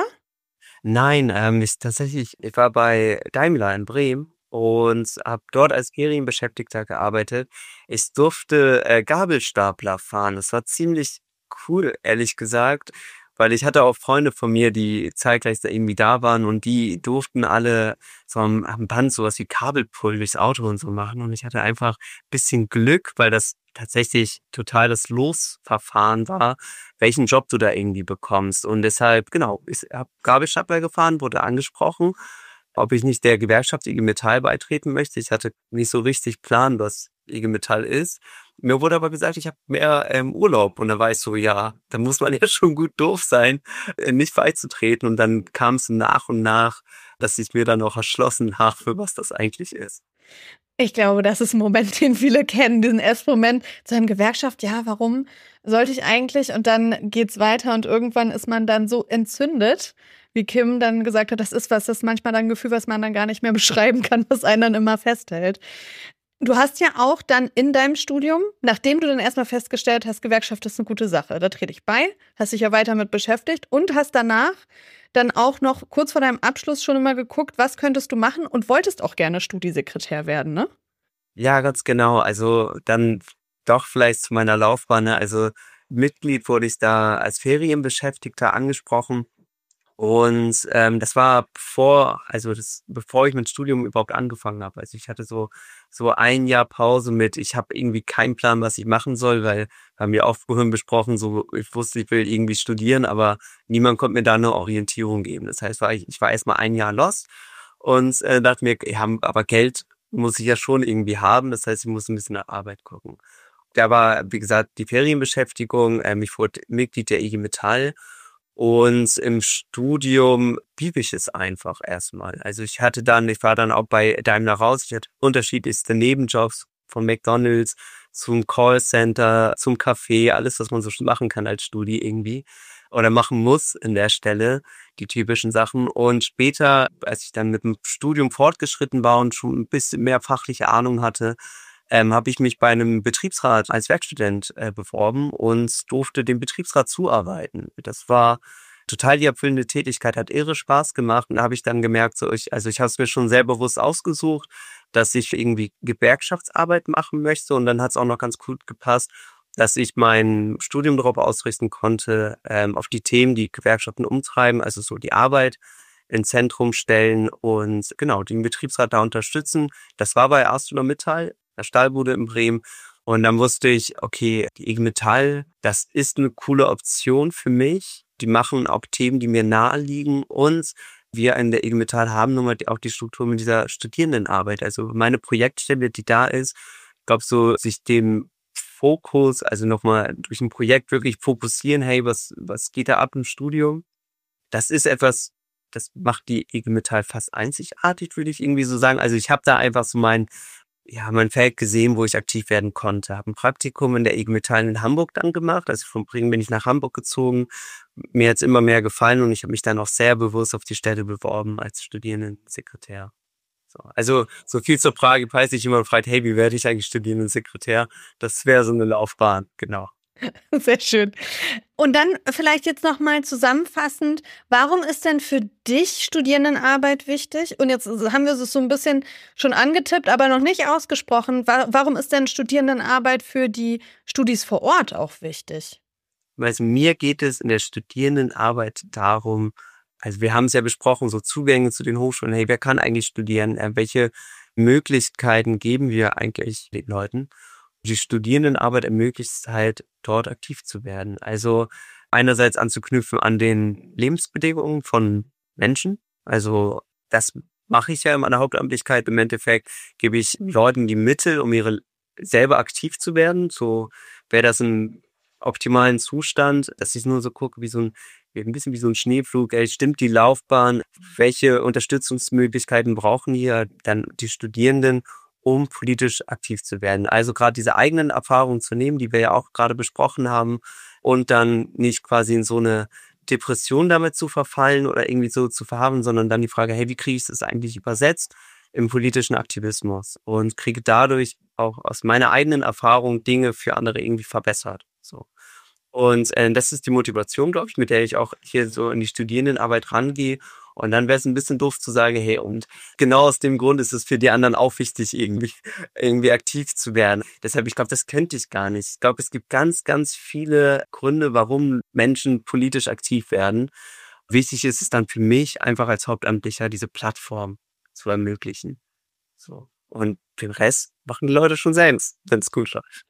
Nein, ähm, ich tatsächlich, ich war bei Daimler in Bremen und habe dort als Ferienbeschäftigter gearbeitet. Ich durfte äh, Gabelstapler fahren. Das war ziemlich cool, ehrlich gesagt, weil ich hatte auch Freunde von mir, die zeitgleich da irgendwie da waren, und die durften alle so am, am Band sowas wie Kabelpull durchs Auto und so machen, und ich hatte einfach ein bisschen Glück, weil das tatsächlich total das Losverfahren war, welchen Job du da irgendwie bekommst, und deshalb, genau, ich habe Gabelstapler gefahren, wurde angesprochen, ob ich nicht der Gewerkschaft I G Metall beitreten möchte. Ich hatte nicht so richtig Plan, was I G Metall ist. Mir wurde aber gesagt, ich habe mehr ähm, Urlaub, und da war ich so, ja, da muss man ja schon gut doof sein, äh, nicht beizutreten, und dann kam es nach und nach, dass ich mir dann auch erschlossen habe, für was das eigentlich ist. Ich glaube, das ist ein Moment, den viele kennen, diesen ersten Moment zu einer Gewerkschaft, ja, warum sollte ich eigentlich? Und dann geht's weiter, und irgendwann ist man dann so entzündet, wie Kim dann gesagt hat, das ist was, das ist manchmal dann ein Gefühl, was man dann gar nicht mehr beschreiben kann, was einen dann immer festhält. Du hast ja auch dann in deinem Studium, nachdem du dann erstmal festgestellt hast, Gewerkschaft ist eine gute Sache, da trete ich bei, hast dich ja weiter mit beschäftigt und hast danach dann auch noch kurz vor deinem Abschluss schon immer geguckt, was könntest du machen, und wolltest auch gerne Studisekretär werden, ne? Ja, ganz genau. Also dann doch vielleicht zu meiner Laufbahn, ne? Also Mitglied wurde ich da als Ferienbeschäftigter angesprochen. Und ähm, das war bevor, also das, bevor ich mit Studium überhaupt angefangen habe. Also ich hatte so so ein Jahr Pause mit, ich habe irgendwie keinen Plan, was ich machen soll, weil haben wir auch vorhin besprochen, so ich wusste, ich will irgendwie studieren, aber niemand konnte mir da eine Orientierung geben. Das heißt, war ich, ich war erstmal ein Jahr lost und äh, dachte mir, ja, aber Geld muss ich ja schon irgendwie haben. Das heißt, ich muss ein bisschen nach Arbeit gucken. Da war, wie gesagt, die Ferienbeschäftigung. Ähm, ich wurde Mitglied der I G Metall. Und im Studium blieb ich es einfach erstmal. Also ich hatte dann, ich war dann auch bei Daimler raus, ich hatte unterschiedlichste Nebenjobs, von McDonald's zum Callcenter, zum Café, alles, was man so machen kann als Studi irgendwie oder machen muss in der Stelle, die typischen Sachen. Und später, als ich dann mit dem Studium fortgeschritten war und schon ein bisschen mehr fachliche Ahnung hatte, ähm, habe ich mich bei einem Betriebsrat als Werkstudent äh, beworben und durfte dem Betriebsrat zuarbeiten. Das war total die erfüllende Tätigkeit, hat irre Spaß gemacht, und da habe ich dann gemerkt, so ich, also ich habe es mir schon sehr bewusst ausgesucht, dass ich irgendwie Gewerkschaftsarbeit machen möchte, und dann hat es auch noch ganz gut gepasst, dass ich mein Studium darauf ausrichten konnte, ähm, auf die Themen, die Gewerkschaften umtreiben, also so die Arbeit ins Zentrum stellen und genau den Betriebsrat da unterstützen. Das war bei ArcelorMittal, der Stahlbude in Bremen. Und dann wusste ich, okay, die I G Metall, das ist eine coole Option für mich. Die machen auch Themen, die mir nahe liegen. Und wir in der I G Metall haben nun mal auch die Struktur mit dieser Studierendenarbeit. Also meine Projektstelle, die da ist, ich glaube so, sich dem Fokus, also nochmal durch ein Projekt wirklich fokussieren, hey, was, was geht da ab im Studium? Das ist etwas, das macht die I G Metall fast einzigartig, würde ich irgendwie so sagen. Also ich habe da einfach so mein, ja, mein Feld gesehen, wo ich aktiv werden konnte. Habe ein Praktikum in der I G Metall in Hamburg dann gemacht. Also von Bremen bin ich nach Hamburg gezogen. Mir hat's immer mehr gefallen und ich habe mich dann auch sehr bewusst auf die Stelle beworben als Studierendensekretär. So, also so viel zur Frage, falls sich jemand fragt, hey, wie werde ich eigentlich Studierendensekretär? Das wäre so eine Laufbahn, genau. Sehr schön. Und dann vielleicht jetzt nochmal zusammenfassend, warum ist denn für dich Studierendenarbeit wichtig? Und jetzt haben wir es so ein bisschen schon angetippt, aber noch nicht ausgesprochen. Warum ist denn Studierendenarbeit für die Studis vor Ort auch wichtig? Also mir geht es in der Studierendenarbeit darum, also wir haben es ja besprochen, so Zugänge zu den Hochschulen. Hey, wer kann eigentlich studieren? Welche Möglichkeiten geben wir eigentlich den Leuten? Die Studierendenarbeit ermöglicht es halt, dort aktiv zu werden. Also einerseits anzuknüpfen an den Lebensbedingungen von Menschen. Also das mache ich ja in meiner Hauptamtlichkeit. Im Endeffekt gebe ich Leuten die Mittel, um ihre selber aktiv zu werden. So wäre das ein optimalen Zustand, dass ich nur so gucke, wie so ein, ein bisschen wie so ein Schneeflug, ey, stimmt die Laufbahn, welche Unterstützungsmöglichkeiten brauchen hier dann die Studierenden, um politisch aktiv zu werden. Also gerade diese eigenen Erfahrungen zu nehmen, die wir ja auch gerade besprochen haben, und dann nicht quasi in so eine Depression damit zu verfallen oder irgendwie so zu verharren, sondern dann die Frage, hey, wie kriege ich das eigentlich übersetzt im politischen Aktivismus und kriege dadurch auch aus meiner eigenen Erfahrung Dinge für andere irgendwie verbessert. So. Und äh, das ist die Motivation, glaube ich, mit der ich auch hier so in die Studierendenarbeit rangehe. Und dann wäre es ein bisschen doof zu sagen, hey, und genau aus dem Grund ist es für die anderen auch wichtig, irgendwie irgendwie aktiv zu werden. Deshalb, ich glaube, das könnte ich gar nicht. Ich glaube, es gibt ganz, ganz viele Gründe, warum Menschen politisch aktiv werden. Wichtig ist es dann für mich, einfach als Hauptamtlicher diese Plattform zu ermöglichen. So. Und den Rest machen die Leute schon selbst, wenn es gut läuft.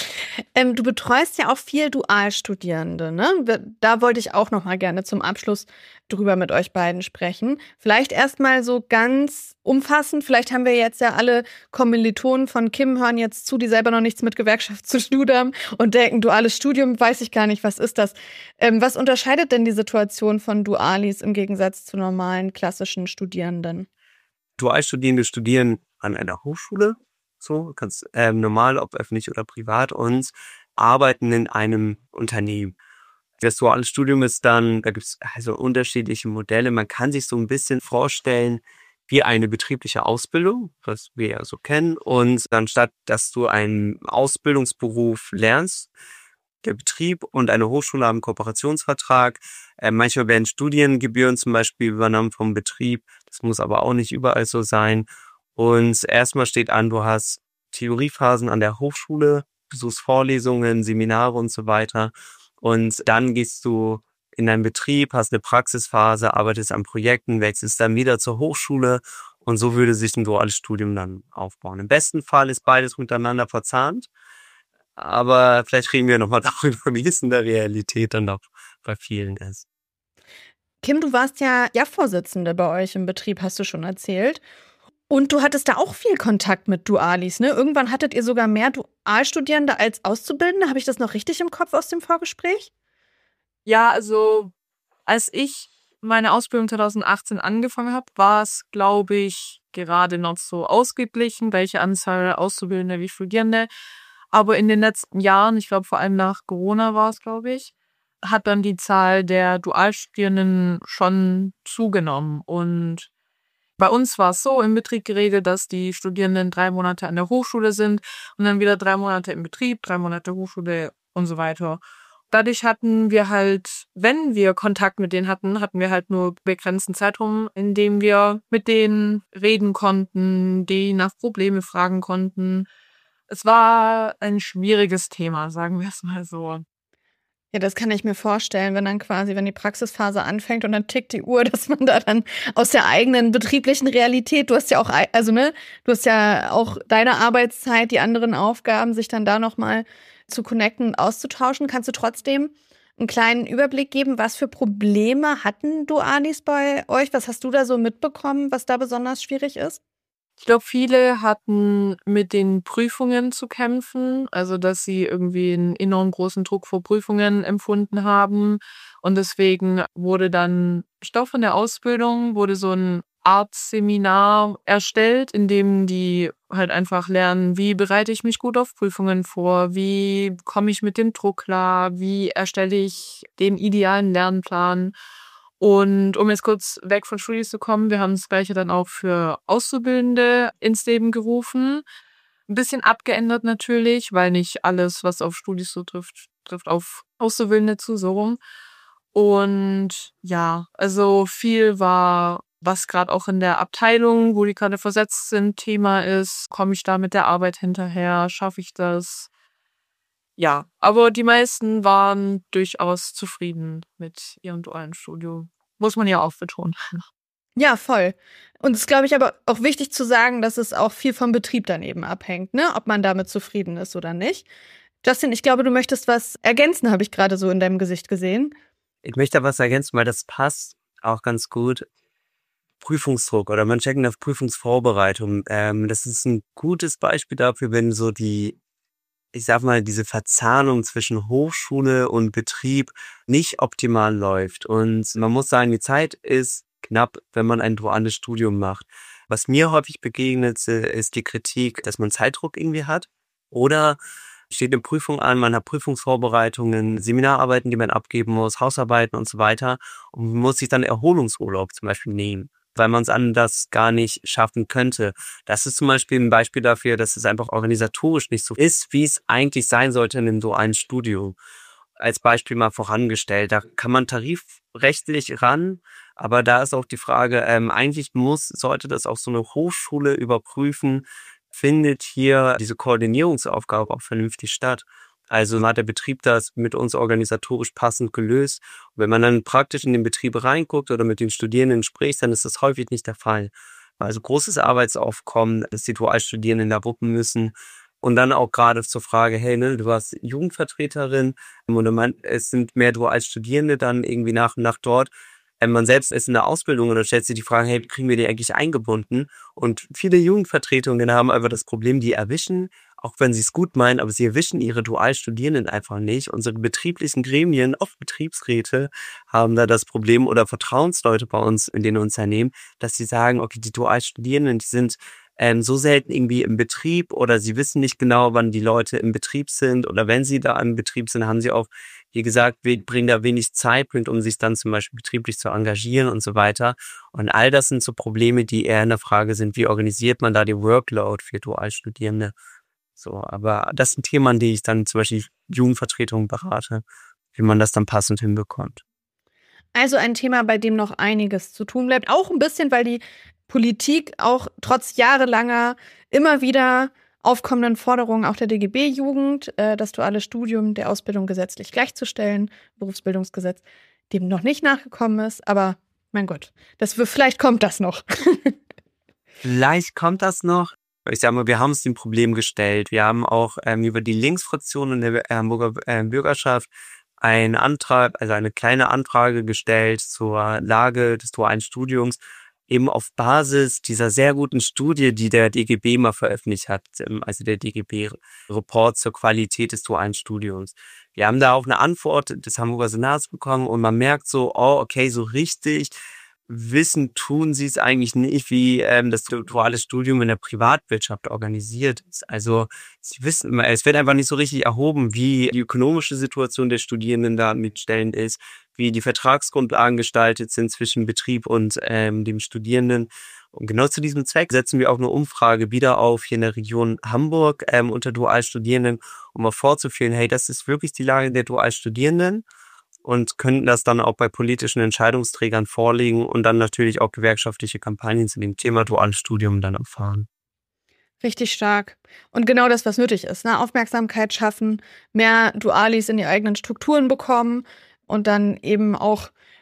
Ähm, du betreust ja auch viel Dualstudierende, ne? Da wollte ich auch noch mal gerne zum Abschluss drüber mit euch beiden sprechen. Vielleicht erstmal so ganz umfassend, vielleicht haben wir jetzt ja alle Kommilitonen von Kim hören jetzt zu, die selber noch nichts mit Gewerkschaft zu tun haben und denken, duales Studium, weiß ich gar nicht, was ist das? Ähm, was unterscheidet denn die Situation von Dualis im Gegensatz zu normalen klassischen Studierenden? Dualstudierende studieren an einer Hochschule, so ganz ähm, normal, ob öffentlich oder privat, und arbeiten in einem Unternehmen. Das duale Studium ist dann, da gibt es also unterschiedliche Modelle. Man kann sich so ein bisschen vorstellen wie eine betriebliche Ausbildung, was wir ja so kennen. Und anstatt, dass du einen Ausbildungsberuf lernst, der Betrieb und eine Hochschule haben einen Kooperationsvertrag. Äh, manchmal werden Studiengebühren zum Beispiel übernommen vom Betrieb. Das muss aber auch nicht überall so sein. Und erstmal steht an, du hast Theoriephasen an der Hochschule, besuchst Vorlesungen, Seminare und so weiter. Und dann gehst du in deinen Betrieb, hast eine Praxisphase, arbeitest an Projekten, wechselst dann wieder zur Hochschule. Und so würde sich ein duales Studium dann aufbauen. Im besten Fall ist beides miteinander verzahnt. Aber vielleicht reden wir nochmal darüber, wie es in der Realität dann auch bei vielen ist. Kim, du warst ja, ja Vorsitzende bei euch im Betrieb, hast du schon erzählt. Und du hattest da auch viel Kontakt mit Dualis, ne? Irgendwann hattet ihr sogar mehr Dualstudierende als Auszubildende. Habe ich das noch richtig im Kopf aus dem Vorgespräch? Ja, also als ich meine Ausbildung zwanzig achtzehn angefangen habe, war es, glaube ich, gerade noch so ausgeglichen, welche Anzahl Auszubildende wie Studierende. Aber in den letzten Jahren, ich glaube vor allem nach Corona war es, glaube ich, hat dann die Zahl der Dualstudierenden schon zugenommen. Und bei uns war es so im Betrieb geregelt, dass die Studierenden drei Monate an der Hochschule sind und dann wieder drei Monate im Betrieb, drei Monate Hochschule und so weiter. Dadurch hatten wir halt, wenn wir Kontakt mit denen hatten, hatten wir halt nur begrenzten Zeitraum, in dem wir mit denen reden konnten, die nach Probleme fragen konnten. Es war ein schwieriges Thema, sagen wir es mal so. Ja, das kann ich mir vorstellen, wenn dann quasi, wenn die Praxisphase anfängt und dann tickt die Uhr, dass man da dann aus der eigenen betrieblichen Realität, du hast ja auch, also ne, du hast ja auch deine Arbeitszeit, die anderen Aufgaben, sich dann da nochmal zu connecten und auszutauschen. Kannst du trotzdem einen kleinen Überblick geben, was für Probleme hatten Dualis bei euch? Was hast du da so mitbekommen, was da besonders schwierig ist? Ich glaube, viele hatten mit den Prüfungen zu kämpfen, also dass sie irgendwie einen enorm großen Druck vor Prüfungen empfunden haben. Und deswegen wurde dann Stoff von der Ausbildung, wurde so ein Art Seminar erstellt, in dem die halt einfach lernen, wie bereite ich mich gut auf Prüfungen vor, wie komme ich mit dem Druck klar, wie erstelle ich den idealen Lernplan. Und um jetzt kurz weg von Studis zu kommen, wir haben das Gleiche dann auch für Auszubildende ins Leben gerufen. Ein bisschen abgeändert natürlich, weil nicht alles, was auf Studis so trifft, trifft auf Auszubildende zu, so rum. Und ja, also viel war, was gerade auch in der Abteilung, wo die gerade versetzt sind, Thema ist. Komme ich da mit der Arbeit hinterher? Schaffe ich das? Ja, aber die meisten waren durchaus zufrieden mit ihrem dualen Studium. Muss man ja auch betonen. Ja, voll. Und es ist, glaube ich, aber auch wichtig zu sagen, dass es auch viel vom Betrieb dann eben abhängt, ne? Ob man damit zufrieden ist oder nicht. Justin, ich glaube, du möchtest was ergänzen, habe ich gerade so in deinem Gesicht gesehen. Ich möchte da was ergänzen, weil das passt auch ganz gut. Prüfungsdruck oder man checkt auf Prüfungsvorbereitung. Ähm, das ist ein gutes Beispiel dafür, wenn so die, ich sag mal, diese Verzahnung zwischen Hochschule und Betrieb nicht optimal läuft. Und man muss sagen, die Zeit ist knapp, wenn man ein duales Studium macht. Was mir häufig begegnet, ist die Kritik, dass man Zeitdruck irgendwie hat. Oder steht eine Prüfung an, man hat Prüfungsvorbereitungen, Seminararbeiten, die man abgeben muss, Hausarbeiten und so weiter. Und muss sich dann Erholungsurlaub zum Beispiel nehmen, weil man es anders gar nicht schaffen könnte. Das ist zum Beispiel ein Beispiel dafür, dass es einfach organisatorisch nicht so ist, wie es eigentlich sein sollte in einem dualen Studium. Als Beispiel mal vorangestellt, da kann man tarifrechtlich ran, aber da ist auch die Frage, ähm, eigentlich muss, sollte das auch so eine Hochschule überprüfen, findet hier diese Koordinierungsaufgabe auch vernünftig statt. Also hat der Betrieb das mit uns organisatorisch passend gelöst. Und wenn man dann praktisch in den Betrieb reinguckt oder mit den Studierenden spricht, dann ist das häufig nicht der Fall. Also großes Arbeitsaufkommen, dass die Dualstudierenden da wuppen müssen. Und dann auch gerade zur Frage, hey, ne, du warst Jugendvertreterin und man, es sind mehr Dualstudierende dann irgendwie nach und nach dort. Man selbst ist in der Ausbildung und dann stellt sich die Frage, hey, wie kriegen wir die eigentlich eingebunden? Und viele Jugendvertretungen haben einfach das Problem, die erwischen, auch wenn sie es gut meinen, aber sie erwischen ihre Dualstudierenden einfach nicht. Unsere betrieblichen Gremien, oft Betriebsräte, haben da das Problem oder Vertrauensleute bei uns in den Unternehmen, dass sie sagen, okay, die Dualstudierenden, die sind ähm, so selten irgendwie im Betrieb oder sie wissen nicht genau, wann die Leute im Betrieb sind oder wenn sie da im Betrieb sind, haben sie auch, wie gesagt, bringen da wenig Zeit mit, um sich dann zum Beispiel betrieblich zu engagieren und so weiter. Und all das sind so Probleme, die eher in der Frage sind, wie organisiert man da die Workload für Dualstudierende? So, aber das ist ein Thema, an dem ich dann zum Beispiel Jugendvertretungen berate, wie man das dann passend hinbekommt. Also ein Thema, bei dem noch einiges zu tun bleibt. Auch ein bisschen, weil die Politik auch trotz jahrelanger immer wieder aufkommenden Forderungen auch der D G B-Jugend, äh, das duale Studium der Ausbildung gesetzlich gleichzustellen, Berufsbildungsgesetz, dem noch nicht nachgekommen ist. Aber mein Gott, das, vielleicht kommt das noch. Vielleicht kommt das noch. Ich sage mal, wir haben uns dem Problem gestellt. Wir haben auch ähm, über die Linksfraktion in der Hamburger äh, Bürgerschaft einen Antrag, also eine kleine Anfrage gestellt zur Lage des dualen Studiums, eben auf Basis dieser sehr guten Studie, die der D G B mal veröffentlicht hat, also der D G B-Report zur Qualität des dualen Studiums. Wir haben da auch eine Antwort des Hamburger Senats bekommen und man merkt so, oh, okay, so richtig wissen tun sie es eigentlich nicht, wie ähm, das duale Studium in der Privatwirtschaft organisiert ist. Also sie wissen, es wird einfach nicht so richtig erhoben, wie die ökonomische Situation der Studierenden da mitstellend ist, wie die Vertragsgrundlagen gestaltet sind zwischen Betrieb und ähm, dem Studierenden. Und genau zu diesem Zweck setzen wir auch eine Umfrage wieder auf hier in der Region Hamburg ähm, unter Dualstudierenden, um mal vorzuführen, hey, das ist wirklich die Lage der Dualstudierenden. Und könnten das dann auch bei politischen Entscheidungsträgern vorlegen und dann natürlich auch gewerkschaftliche Kampagnen zu dem Thema duales Studium dann erfahren. Richtig stark. Und genau das, was nötig ist, ne? Aufmerksamkeit schaffen, mehr Dualis in die eigenen Strukturen bekommen und dann eben auch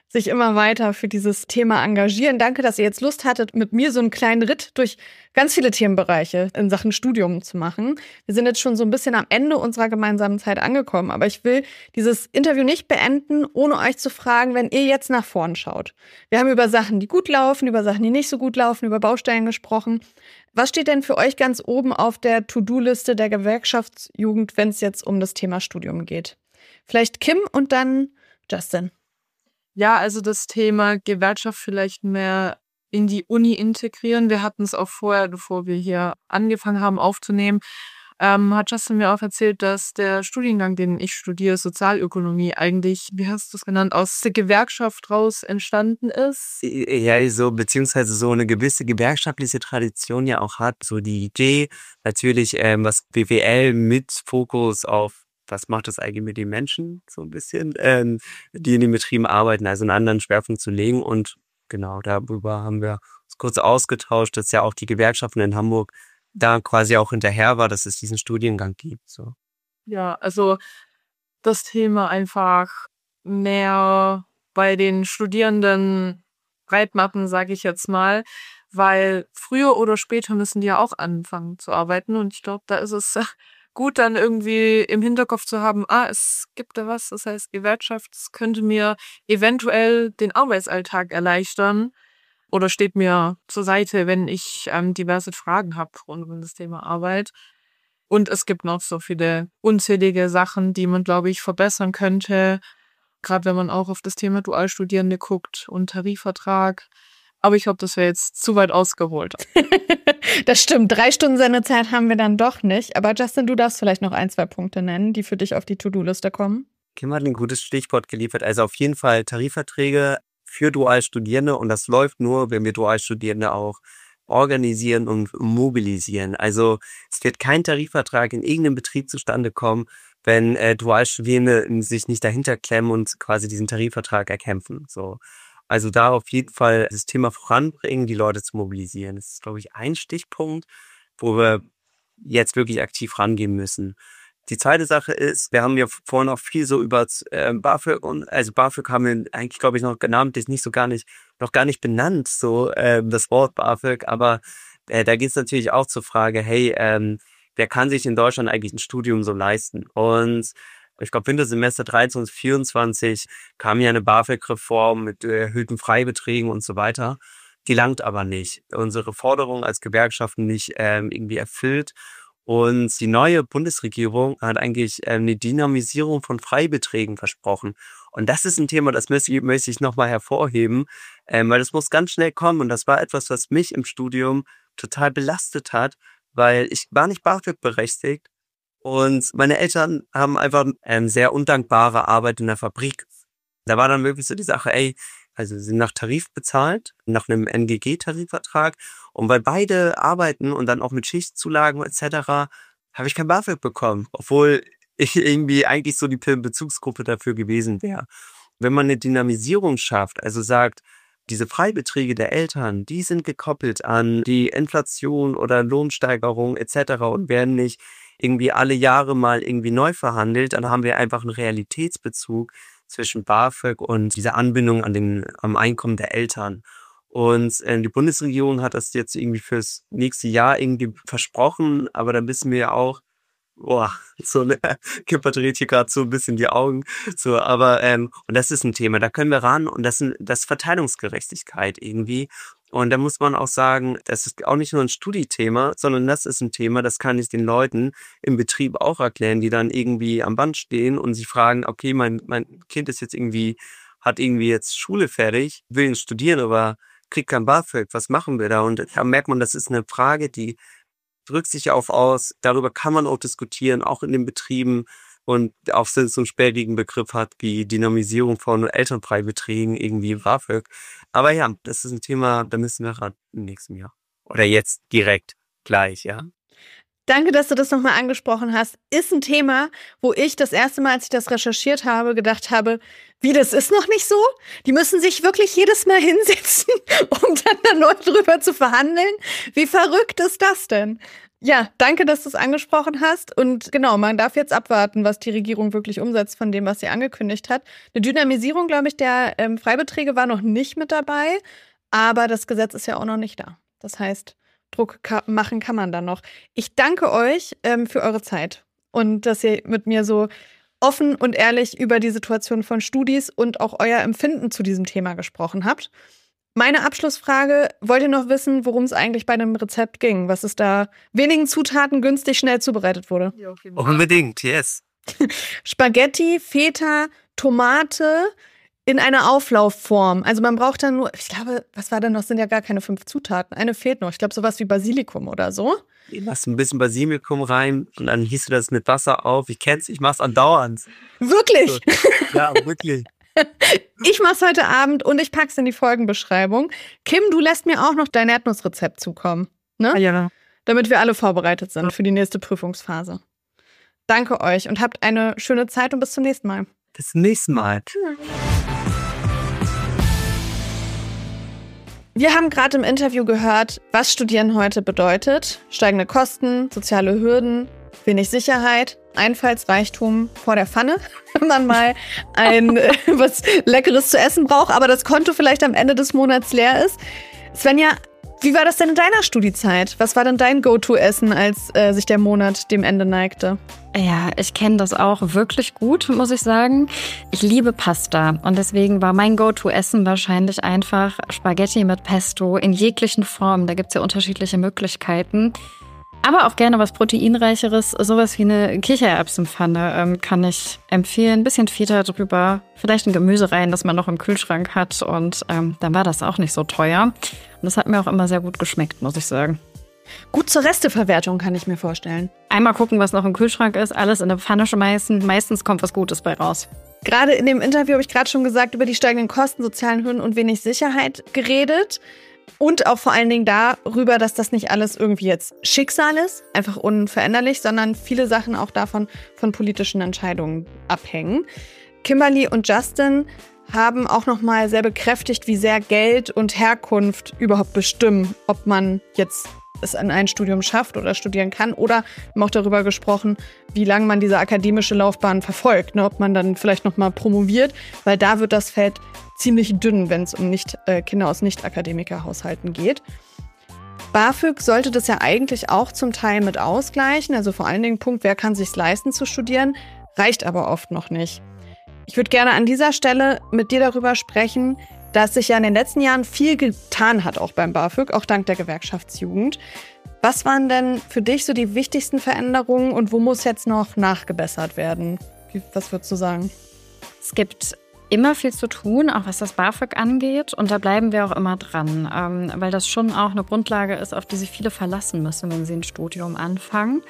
sich immer weiter für dieses Thema engagieren. Danke, dass ihr jetzt Lust hattet, mit mir so einen kleinen Ritt durch ganz viele Themenbereiche in Sachen Studium zu machen. Wir sind jetzt schon so ein bisschen am Ende unserer gemeinsamen Zeit angekommen, aber ich will dieses Interview nicht beenden, ohne euch zu fragen, wenn ihr jetzt nach vorn schaut. Wir haben über Sachen, die gut laufen, über Sachen, die nicht so gut laufen, über Baustellen gesprochen. Was steht denn für euch ganz oben auf der To-Do-Liste der Gewerkschaftsjugend, wenn es jetzt um das Thema Studium geht? Vielleicht Kim und dann Justin. Ja, also das Thema Gewerkschaft vielleicht mehr in die Uni integrieren. Wir hatten es auch vorher, bevor wir hier angefangen haben aufzunehmen, ähm, hat Justin mir auch erzählt, dass der Studiengang, den ich studiere, Sozialökonomie, eigentlich, wie hast du es genannt, aus der Gewerkschaft raus entstanden ist. Ja, so, beziehungsweise so eine gewisse gewerkschaftliche Tradition ja auch hat. So die Idee, natürlich, ähm, was B W L mit Fokus auf was macht das eigentlich mit den Menschen so ein bisschen, ähm, die in den Betrieben arbeiten, also einen anderen Schwerpunkt zu legen. Und genau, darüber haben wir uns kurz ausgetauscht, dass ja auch die Gewerkschaften in Hamburg da quasi auch hinterher war, dass es diesen Studiengang gibt. So. Ja, also das Thema einfach mehr bei den Studierenden breit machen, sage ich jetzt mal, weil früher oder später müssen die ja auch anfangen zu arbeiten. Und ich glaube, da ist es gut, dann irgendwie im Hinterkopf zu haben, ah, es gibt da was, das heißt Gewerkschaft, das könnte mir eventuell den Arbeitsalltag erleichtern oder steht mir zur Seite, wenn ich ähm, diverse Fragen habe rund um das Thema Arbeit. Und es gibt noch so viele unzählige Sachen, die man, glaube ich, verbessern könnte, gerade wenn man auch auf das Thema Dualstudierende guckt und Tarifvertrag. Aber ich glaube, das wäre jetzt zu weit ausgeholt. Das stimmt. Drei Stunden Sendezeit haben wir dann doch nicht. Aber Justin, du darfst vielleicht noch ein, zwei Punkte nennen, die für dich auf die To-Do-Liste kommen. Kim hat ein gutes Stichwort geliefert. Also auf jeden Fall Tarifverträge für Dualstudierende. Und das läuft nur, wenn wir Dualstudierende auch organisieren und mobilisieren. Also es wird kein Tarifvertrag in irgendeinem Betrieb zustande kommen, wenn äh, Dualstudierende sich nicht dahinter klemmen und quasi diesen Tarifvertrag erkämpfen. So. Also da auf jeden Fall das Thema voranbringen, die Leute zu mobilisieren. Das ist, glaube ich, ein Stichpunkt, wo wir jetzt wirklich aktiv rangehen müssen. Die zweite Sache ist, wir haben ja vorhin auch viel so über äh, BAföG und also BAföG haben wir eigentlich, glaube ich, noch namentlich nicht so gar nicht, noch gar nicht benannt, so äh, das Wort BAföG, aber äh, da geht es natürlich auch zur Frage, hey, ähm, wer kann sich in Deutschland eigentlich ein Studium so leisten? Und ich glaube, Wintersemester dreiundzwanzig, vierundzwanzig kam ja eine BAföG-Reform mit erhöhten Freibeträgen und so weiter. Die langt aber nicht. Unsere Forderung als Gewerkschaften nicht ähm, irgendwie erfüllt. Und die neue Bundesregierung hat eigentlich ähm, eine Dynamisierung von Freibeträgen versprochen. Und das ist ein Thema, das möchte ich, möchte ich nochmal hervorheben, ähm, weil das muss ganz schnell kommen. Und das war etwas, was mich im Studium total belastet hat, weil ich war nicht BAföG berechtigt. Und meine Eltern haben einfach ähm, sehr undankbare Arbeit in der Fabrik. Da war dann wirklich so die Sache, ey, also sie sind nach Tarif bezahlt, nach einem N G G-Tarifvertrag. Und weil beide arbeiten und dann auch mit Schichtzulagen et cetera, habe ich kein BAföG bekommen, obwohl ich irgendwie eigentlich so die Bezugsgruppe dafür gewesen wäre. Wenn man eine Dynamisierung schafft, also sagt, diese Freibeträge der Eltern, die sind gekoppelt an die Inflation oder Lohnsteigerung et cetera und werden nicht irgendwie alle Jahre mal irgendwie neu verhandelt, dann haben wir einfach einen Realitätsbezug zwischen BAföG und dieser Anbindung an den, am Einkommen der Eltern. Und äh, die Bundesregierung hat das jetzt irgendwie fürs nächste Jahr irgendwie versprochen, aber da wissen wir ja auch, boah, so eine Kipper dreht hier gerade so ein bisschen die Augen. So, aber ähm, und das ist ein Thema, da können wir ran und das ist, das ist Verteilungsgerechtigkeit irgendwie. Und da muss man auch sagen, das ist auch nicht nur ein Studiethema, sondern das ist ein Thema, das kann ich den Leuten im Betrieb auch erklären, die dann irgendwie am Band stehen und sich fragen, okay, mein mein Kind ist jetzt irgendwie, hat irgendwie jetzt Schule fertig, will ihn studieren, aber kriegt kein BAföG, was machen wir da? Und da merkt man, das ist eine Frage, die drückt sich auf aus, darüber kann man auch diskutieren, auch in den Betrieben und auch so einen spätigen Begriff hat wie Dynamisierung von Elternfreibeträgen, irgendwie BAföG. Aber ja, das ist ein Thema, da müssen wir ran im nächsten Jahr. Oder jetzt direkt gleich, ja. Danke, dass du das nochmal angesprochen hast. Ist ein Thema, wo ich das erste Mal, als ich das recherchiert habe, gedacht habe, wie, das ist noch nicht so? Die müssen sich wirklich jedes Mal hinsetzen, um dann da neu drüber zu verhandeln? Wie verrückt ist das denn? Ja, danke, dass du es angesprochen hast. Und genau, man darf jetzt abwarten, was die Regierung wirklich umsetzt von dem, was sie angekündigt hat. Eine Dynamisierung, glaube ich, der ähm, Freibeträge war noch nicht mit dabei, aber das Gesetz ist ja auch noch nicht da. Das heißt, Druck ka- machen kann man dann noch. Ich danke euch ähm, für eure Zeit und dass ihr mit mir so offen und ehrlich über die Situation von Studis und auch euer Empfinden zu diesem Thema gesprochen habt. Meine Abschlussfrage, wollt ihr noch wissen, worum es eigentlich bei einem Rezept ging? Was es da wenigen Zutaten günstig schnell zubereitet wurde? Ja, auf jeden Fall. Unbedingt, yes. Spaghetti, Feta, Tomate in einer Auflaufform. Also man braucht dann nur, ich glaube, was war denn noch? Sind ja gar keine fünf Zutaten. Eine fehlt noch. Ich glaube, sowas wie Basilikum oder so. Du machst ein bisschen Basilikum rein und dann gießt du das mit Wasser auf. Ich kenn's, ich mach's andauernd. Wirklich? So. Ja, wirklich. Ich mach's heute Abend und ich pack's in die Folgenbeschreibung. Kim, du lässt mir auch noch dein Erdnussrezept zukommen, ne? Ja. Damit wir alle vorbereitet sind für die nächste Prüfungsphase. Danke euch und habt eine schöne Zeit und bis zum nächsten Mal. Bis zum nächsten Mal. Wir haben gerade im Interview gehört, was Studieren heute bedeutet. Steigende Kosten, soziale Hürden, wenig Sicherheit, Einfallsreichtum vor der Pfanne, wenn man mal ein äh, was Leckeres zu essen braucht, aber das Konto vielleicht am Ende des Monats leer ist. Svenja, wie war das denn in deiner Studiezeit? Was war denn dein Go-To-Essen, als äh, sich der Monat dem Ende neigte? Ja, ich kenne das auch wirklich gut, muss ich sagen. Ich liebe Pasta und deswegen war mein Go-To-Essen wahrscheinlich einfach Spaghetti mit Pesto in jeglichen Formen. Da gibt's ja unterschiedliche Möglichkeiten. Aber auch gerne was Proteinreicheres, sowas wie eine Kichererbsenpfanne ähm, kann ich empfehlen. Ein bisschen Feta drüber, vielleicht ein Gemüse rein, das man noch im Kühlschrank hat. Und ähm, dann war das auch nicht so teuer. Und das hat mir auch immer sehr gut geschmeckt, muss ich sagen. Gut zur Resteverwertung, kann ich mir vorstellen. Einmal gucken, was noch im Kühlschrank ist, alles in eine Pfanne schmeißen. Meistens kommt was Gutes bei raus. Gerade in dem Interview habe ich gerade schon gesagt, über die steigenden Kosten, sozialen Hürden und wenig Sicherheit geredet. Und auch vor allen Dingen darüber, dass das nicht alles irgendwie jetzt Schicksal ist, einfach unveränderlich, sondern viele Sachen auch davon von politischen Entscheidungen abhängen. Kimberly und Justin haben auch nochmal sehr bekräftigt, wie sehr Geld und Herkunft überhaupt bestimmen, ob man jetzt es in ein Studium schafft oder studieren kann. Oder haben auch darüber gesprochen, wie lange man diese akademische Laufbahn verfolgt, ne? Ob man dann vielleicht nochmal promoviert, weil da wird das Feld ziemlich dünn, wenn es um nicht, äh, Kinder aus Nicht-Akademiker-Haushalten geht. BAföG sollte das ja eigentlich auch zum Teil mit ausgleichen, also vor allen Dingen Punkt, wer kann sich's leisten zu studieren, reicht aber oft noch nicht. Ich würde gerne an dieser Stelle mit dir darüber sprechen, dass sich ja in den letzten Jahren viel getan hat, auch beim BAföG, auch dank der Gewerkschaftsjugend. Was waren denn für dich so die wichtigsten Veränderungen und wo muss jetzt noch nachgebessert werden? Was würdest du sagen? Es gibt immer viel zu tun, auch was das BAföG angeht. Und da bleiben wir auch immer dran, ähm, weil das schon auch eine Grundlage ist, auf die sich viele verlassen müssen, wenn sie ein Studium anfangen.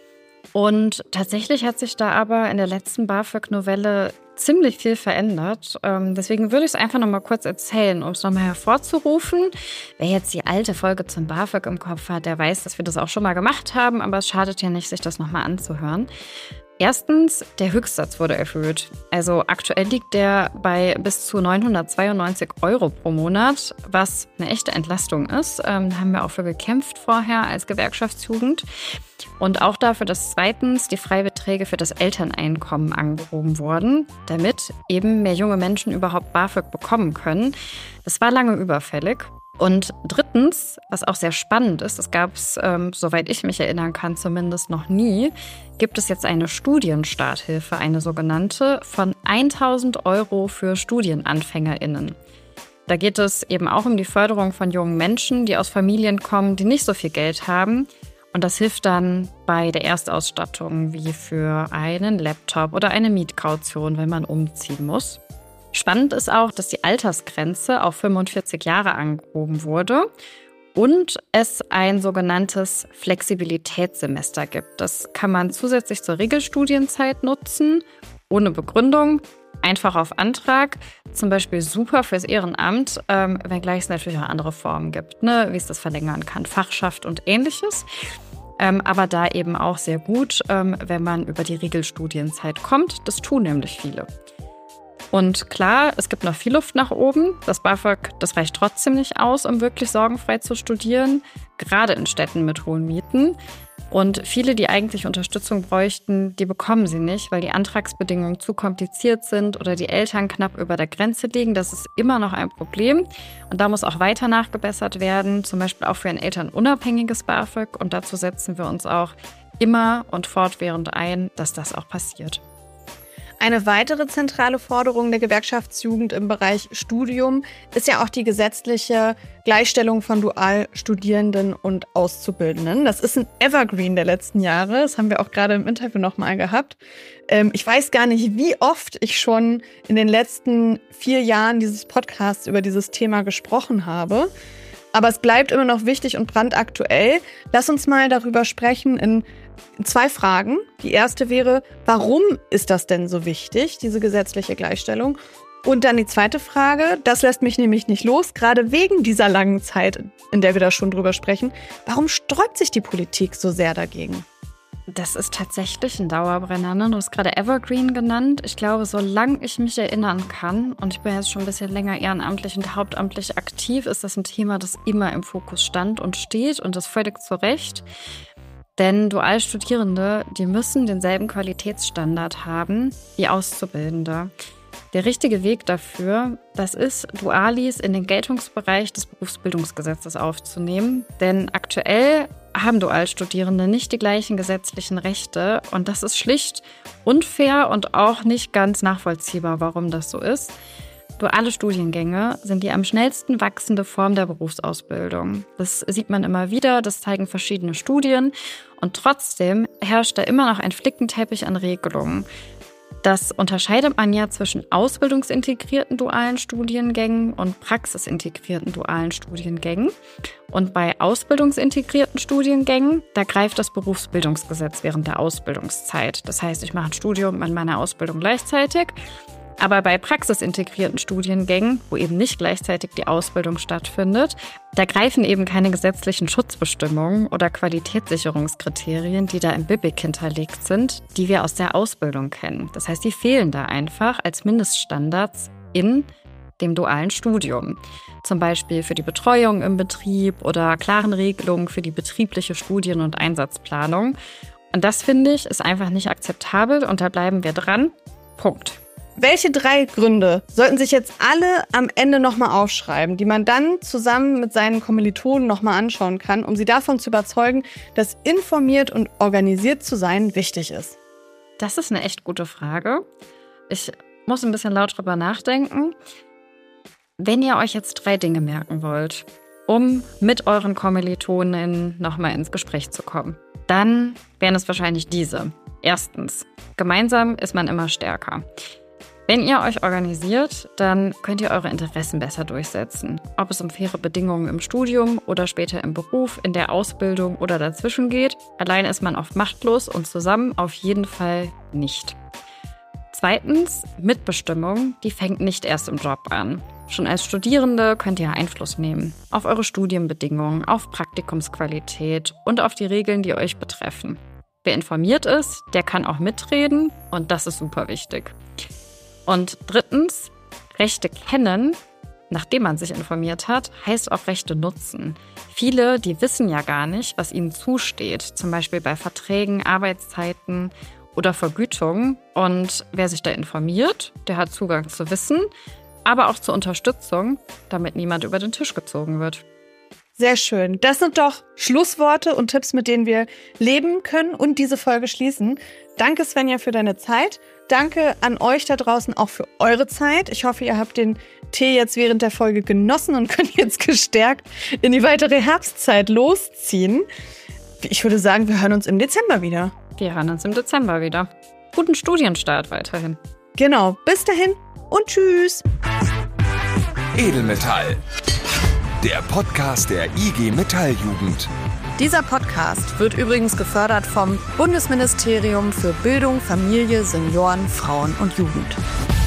Und tatsächlich hat sich da aber in der letzten BAföG-Novelle ziemlich viel verändert. Ähm, deswegen würde ich es einfach noch mal kurz erzählen, um es noch mal hervorzurufen. Wer jetzt die alte Folge zum BAföG im Kopf hat, der weiß, dass wir das auch schon mal gemacht haben, aber es schadet ja nicht, sich das noch mal anzuhören. Erstens, der Höchstsatz wurde erhöht. Also aktuell liegt der bei bis zu neunhundertzweiundneunzig Euro pro Monat, was eine echte Entlastung ist. Ähm, da haben wir auch für gekämpft vorher als Gewerkschaftsjugend. Und auch dafür, dass zweitens die Freibeträge für das Elterneinkommen angehoben wurden, damit eben mehr junge Menschen überhaupt BAföG bekommen können. Das war lange überfällig. Und drittens, was auch sehr spannend ist, das gab es, ähm, soweit ich mich erinnern kann, zumindest noch nie, gibt es jetzt eine Studienstarthilfe, eine sogenannte, von tausend Euro für StudienanfängerInnen. Da geht es eben auch um die Förderung von jungen Menschen, die aus Familien kommen, die nicht so viel Geld haben. Und das hilft dann bei der Erstausstattung, wie für einen Laptop oder eine Mietkaution, wenn man umziehen muss. Spannend ist auch, dass die Altersgrenze auf fünfundvierzig Jahre angehoben wurde und es ein sogenanntes Flexibilitätssemester gibt. Das kann man zusätzlich zur Regelstudienzeit nutzen, ohne Begründung, einfach auf Antrag. Zum Beispiel super fürs Ehrenamt, ähm, wenngleich es natürlich auch andere Formen gibt, ne, wie es das verlängern kann, Fachschaft und Ähnliches. Ähm, aber da eben auch sehr gut, ähm, wenn man über die Regelstudienzeit kommt. Das tun nämlich viele. Und klar, es gibt noch viel Luft nach oben. Das BAföG, das reicht trotzdem nicht aus, um wirklich sorgenfrei zu studieren, gerade in Städten mit hohen Mieten. Und viele, die eigentlich Unterstützung bräuchten, die bekommen sie nicht, weil die Antragsbedingungen zu kompliziert sind oder die Eltern knapp über der Grenze liegen. Das ist immer noch ein Problem. Und da muss auch weiter nachgebessert werden, zum Beispiel auch für ein elternunabhängiges BAföG. Und dazu setzen wir uns auch immer und fortwährend ein, dass das auch passiert. Eine weitere zentrale Forderung der Gewerkschaftsjugend im Bereich Studium ist ja auch die gesetzliche Gleichstellung von Dualstudierenden und Auszubildenden. Das ist ein Evergreen der letzten Jahre. Das haben wir auch gerade im Interview nochmal gehabt. Ähm, ich weiß gar nicht, wie oft ich schon in den letzten vier Jahren dieses Podcasts über dieses Thema gesprochen habe. Aber es bleibt immer noch wichtig und brandaktuell. Lass uns mal darüber sprechen in zwei Fragen. Die erste wäre, warum ist das denn so wichtig, diese gesetzliche Gleichstellung? Und dann die zweite Frage, das lässt mich nämlich nicht los, gerade wegen dieser langen Zeit, in der wir da schon drüber sprechen. Warum sträubt sich die Politik so sehr dagegen? Das ist tatsächlich ein Dauerbrenner, ne? Du hast gerade Evergreen genannt. Ich glaube, solange ich mich erinnern kann, und ich bin jetzt schon ein bisschen länger ehrenamtlich und hauptamtlich aktiv, ist das ein Thema, das immer im Fokus stand und steht und das völlig zu Recht. Denn Dualstudierende, die müssen denselben Qualitätsstandard haben wie Auszubildende. Der richtige Weg dafür, das ist, Dualis in den Geltungsbereich des Berufsbildungsgesetzes aufzunehmen. Denn aktuell haben Dualstudierende nicht die gleichen gesetzlichen Rechte. Und das ist schlicht unfair und auch nicht ganz nachvollziehbar, warum das so ist. Duale Studiengänge sind die am schnellsten wachsende Form der Berufsausbildung. Das sieht man immer wieder, das zeigen verschiedene Studien. Und trotzdem herrscht da immer noch ein Flickenteppich an Regelungen. Das unterscheidet man ja zwischen ausbildungsintegrierten dualen Studiengängen und praxisintegrierten dualen Studiengängen. Und bei ausbildungsintegrierten Studiengängen, da greift das Berufsbildungsgesetz während der Ausbildungszeit. Das heißt, ich mache ein Studium und meine Ausbildung gleichzeitig. Aber bei praxisintegrierten Studiengängen, wo eben nicht gleichzeitig die Ausbildung stattfindet, da greifen eben keine gesetzlichen Schutzbestimmungen oder Qualitätssicherungskriterien, die da im B I B I C hinterlegt sind, die wir aus der Ausbildung kennen. Das heißt, die fehlen da einfach als Mindeststandards in dem dualen Studium. Zum Beispiel für die Betreuung im Betrieb oder klaren Regelungen für die betriebliche Studien- und Einsatzplanung. Und das, finde ich, ist einfach nicht akzeptabel und da bleiben wir dran. Punkt. Welche drei Gründe sollten sich jetzt alle am Ende nochmal aufschreiben, die man dann zusammen mit seinen Kommilitonen nochmal anschauen kann, um sie davon zu überzeugen, dass informiert und organisiert zu sein wichtig ist? Das ist eine echt gute Frage. Ich muss ein bisschen laut drüber nachdenken. Wenn ihr euch jetzt drei Dinge merken wollt, um mit euren Kommilitonen nochmal ins Gespräch zu kommen, dann wären es wahrscheinlich diese. Erstens, gemeinsam ist man immer stärker. Wenn ihr euch organisiert, dann könnt ihr eure Interessen besser durchsetzen. Ob es um faire Bedingungen im Studium oder später im Beruf, in der Ausbildung oder dazwischen geht, allein ist man oft machtlos und zusammen auf jeden Fall nicht. Zweitens, Mitbestimmung, die fängt nicht erst im Job an. Schon als Studierende könnt ihr Einfluss nehmen auf eure Studienbedingungen, auf Praktikumsqualität und auf die Regeln, die euch betreffen. Wer informiert ist, der kann auch mitreden und das ist super wichtig. Und drittens, Rechte kennen, nachdem man sich informiert hat, heißt auch Rechte nutzen. Viele, die wissen ja gar nicht, was ihnen zusteht, zum Beispiel bei Verträgen, Arbeitszeiten oder Vergütungen. Und wer sich da informiert, der hat Zugang zu Wissen, aber auch zur Unterstützung, damit niemand über den Tisch gezogen wird. Sehr schön. Das sind doch Schlussworte und Tipps, mit denen wir leben können und diese Folge schließen. Danke, Svenja, für deine Zeit. Danke an euch da draußen auch für eure Zeit. Ich hoffe, ihr habt den Tee jetzt während der Folge genossen und könnt jetzt gestärkt in die weitere Herbstzeit losziehen. Ich würde sagen, wir hören uns im Dezember wieder. Wir hören uns im Dezember wieder. Guten Studienstart weiterhin. Genau. Bis dahin und tschüss. Edelmetall. Der Podcast der I G Metall-Jugend. Dieser Podcast wird übrigens gefördert vom Bundesministerium für Bildung, Familie, Senioren, Frauen und Jugend.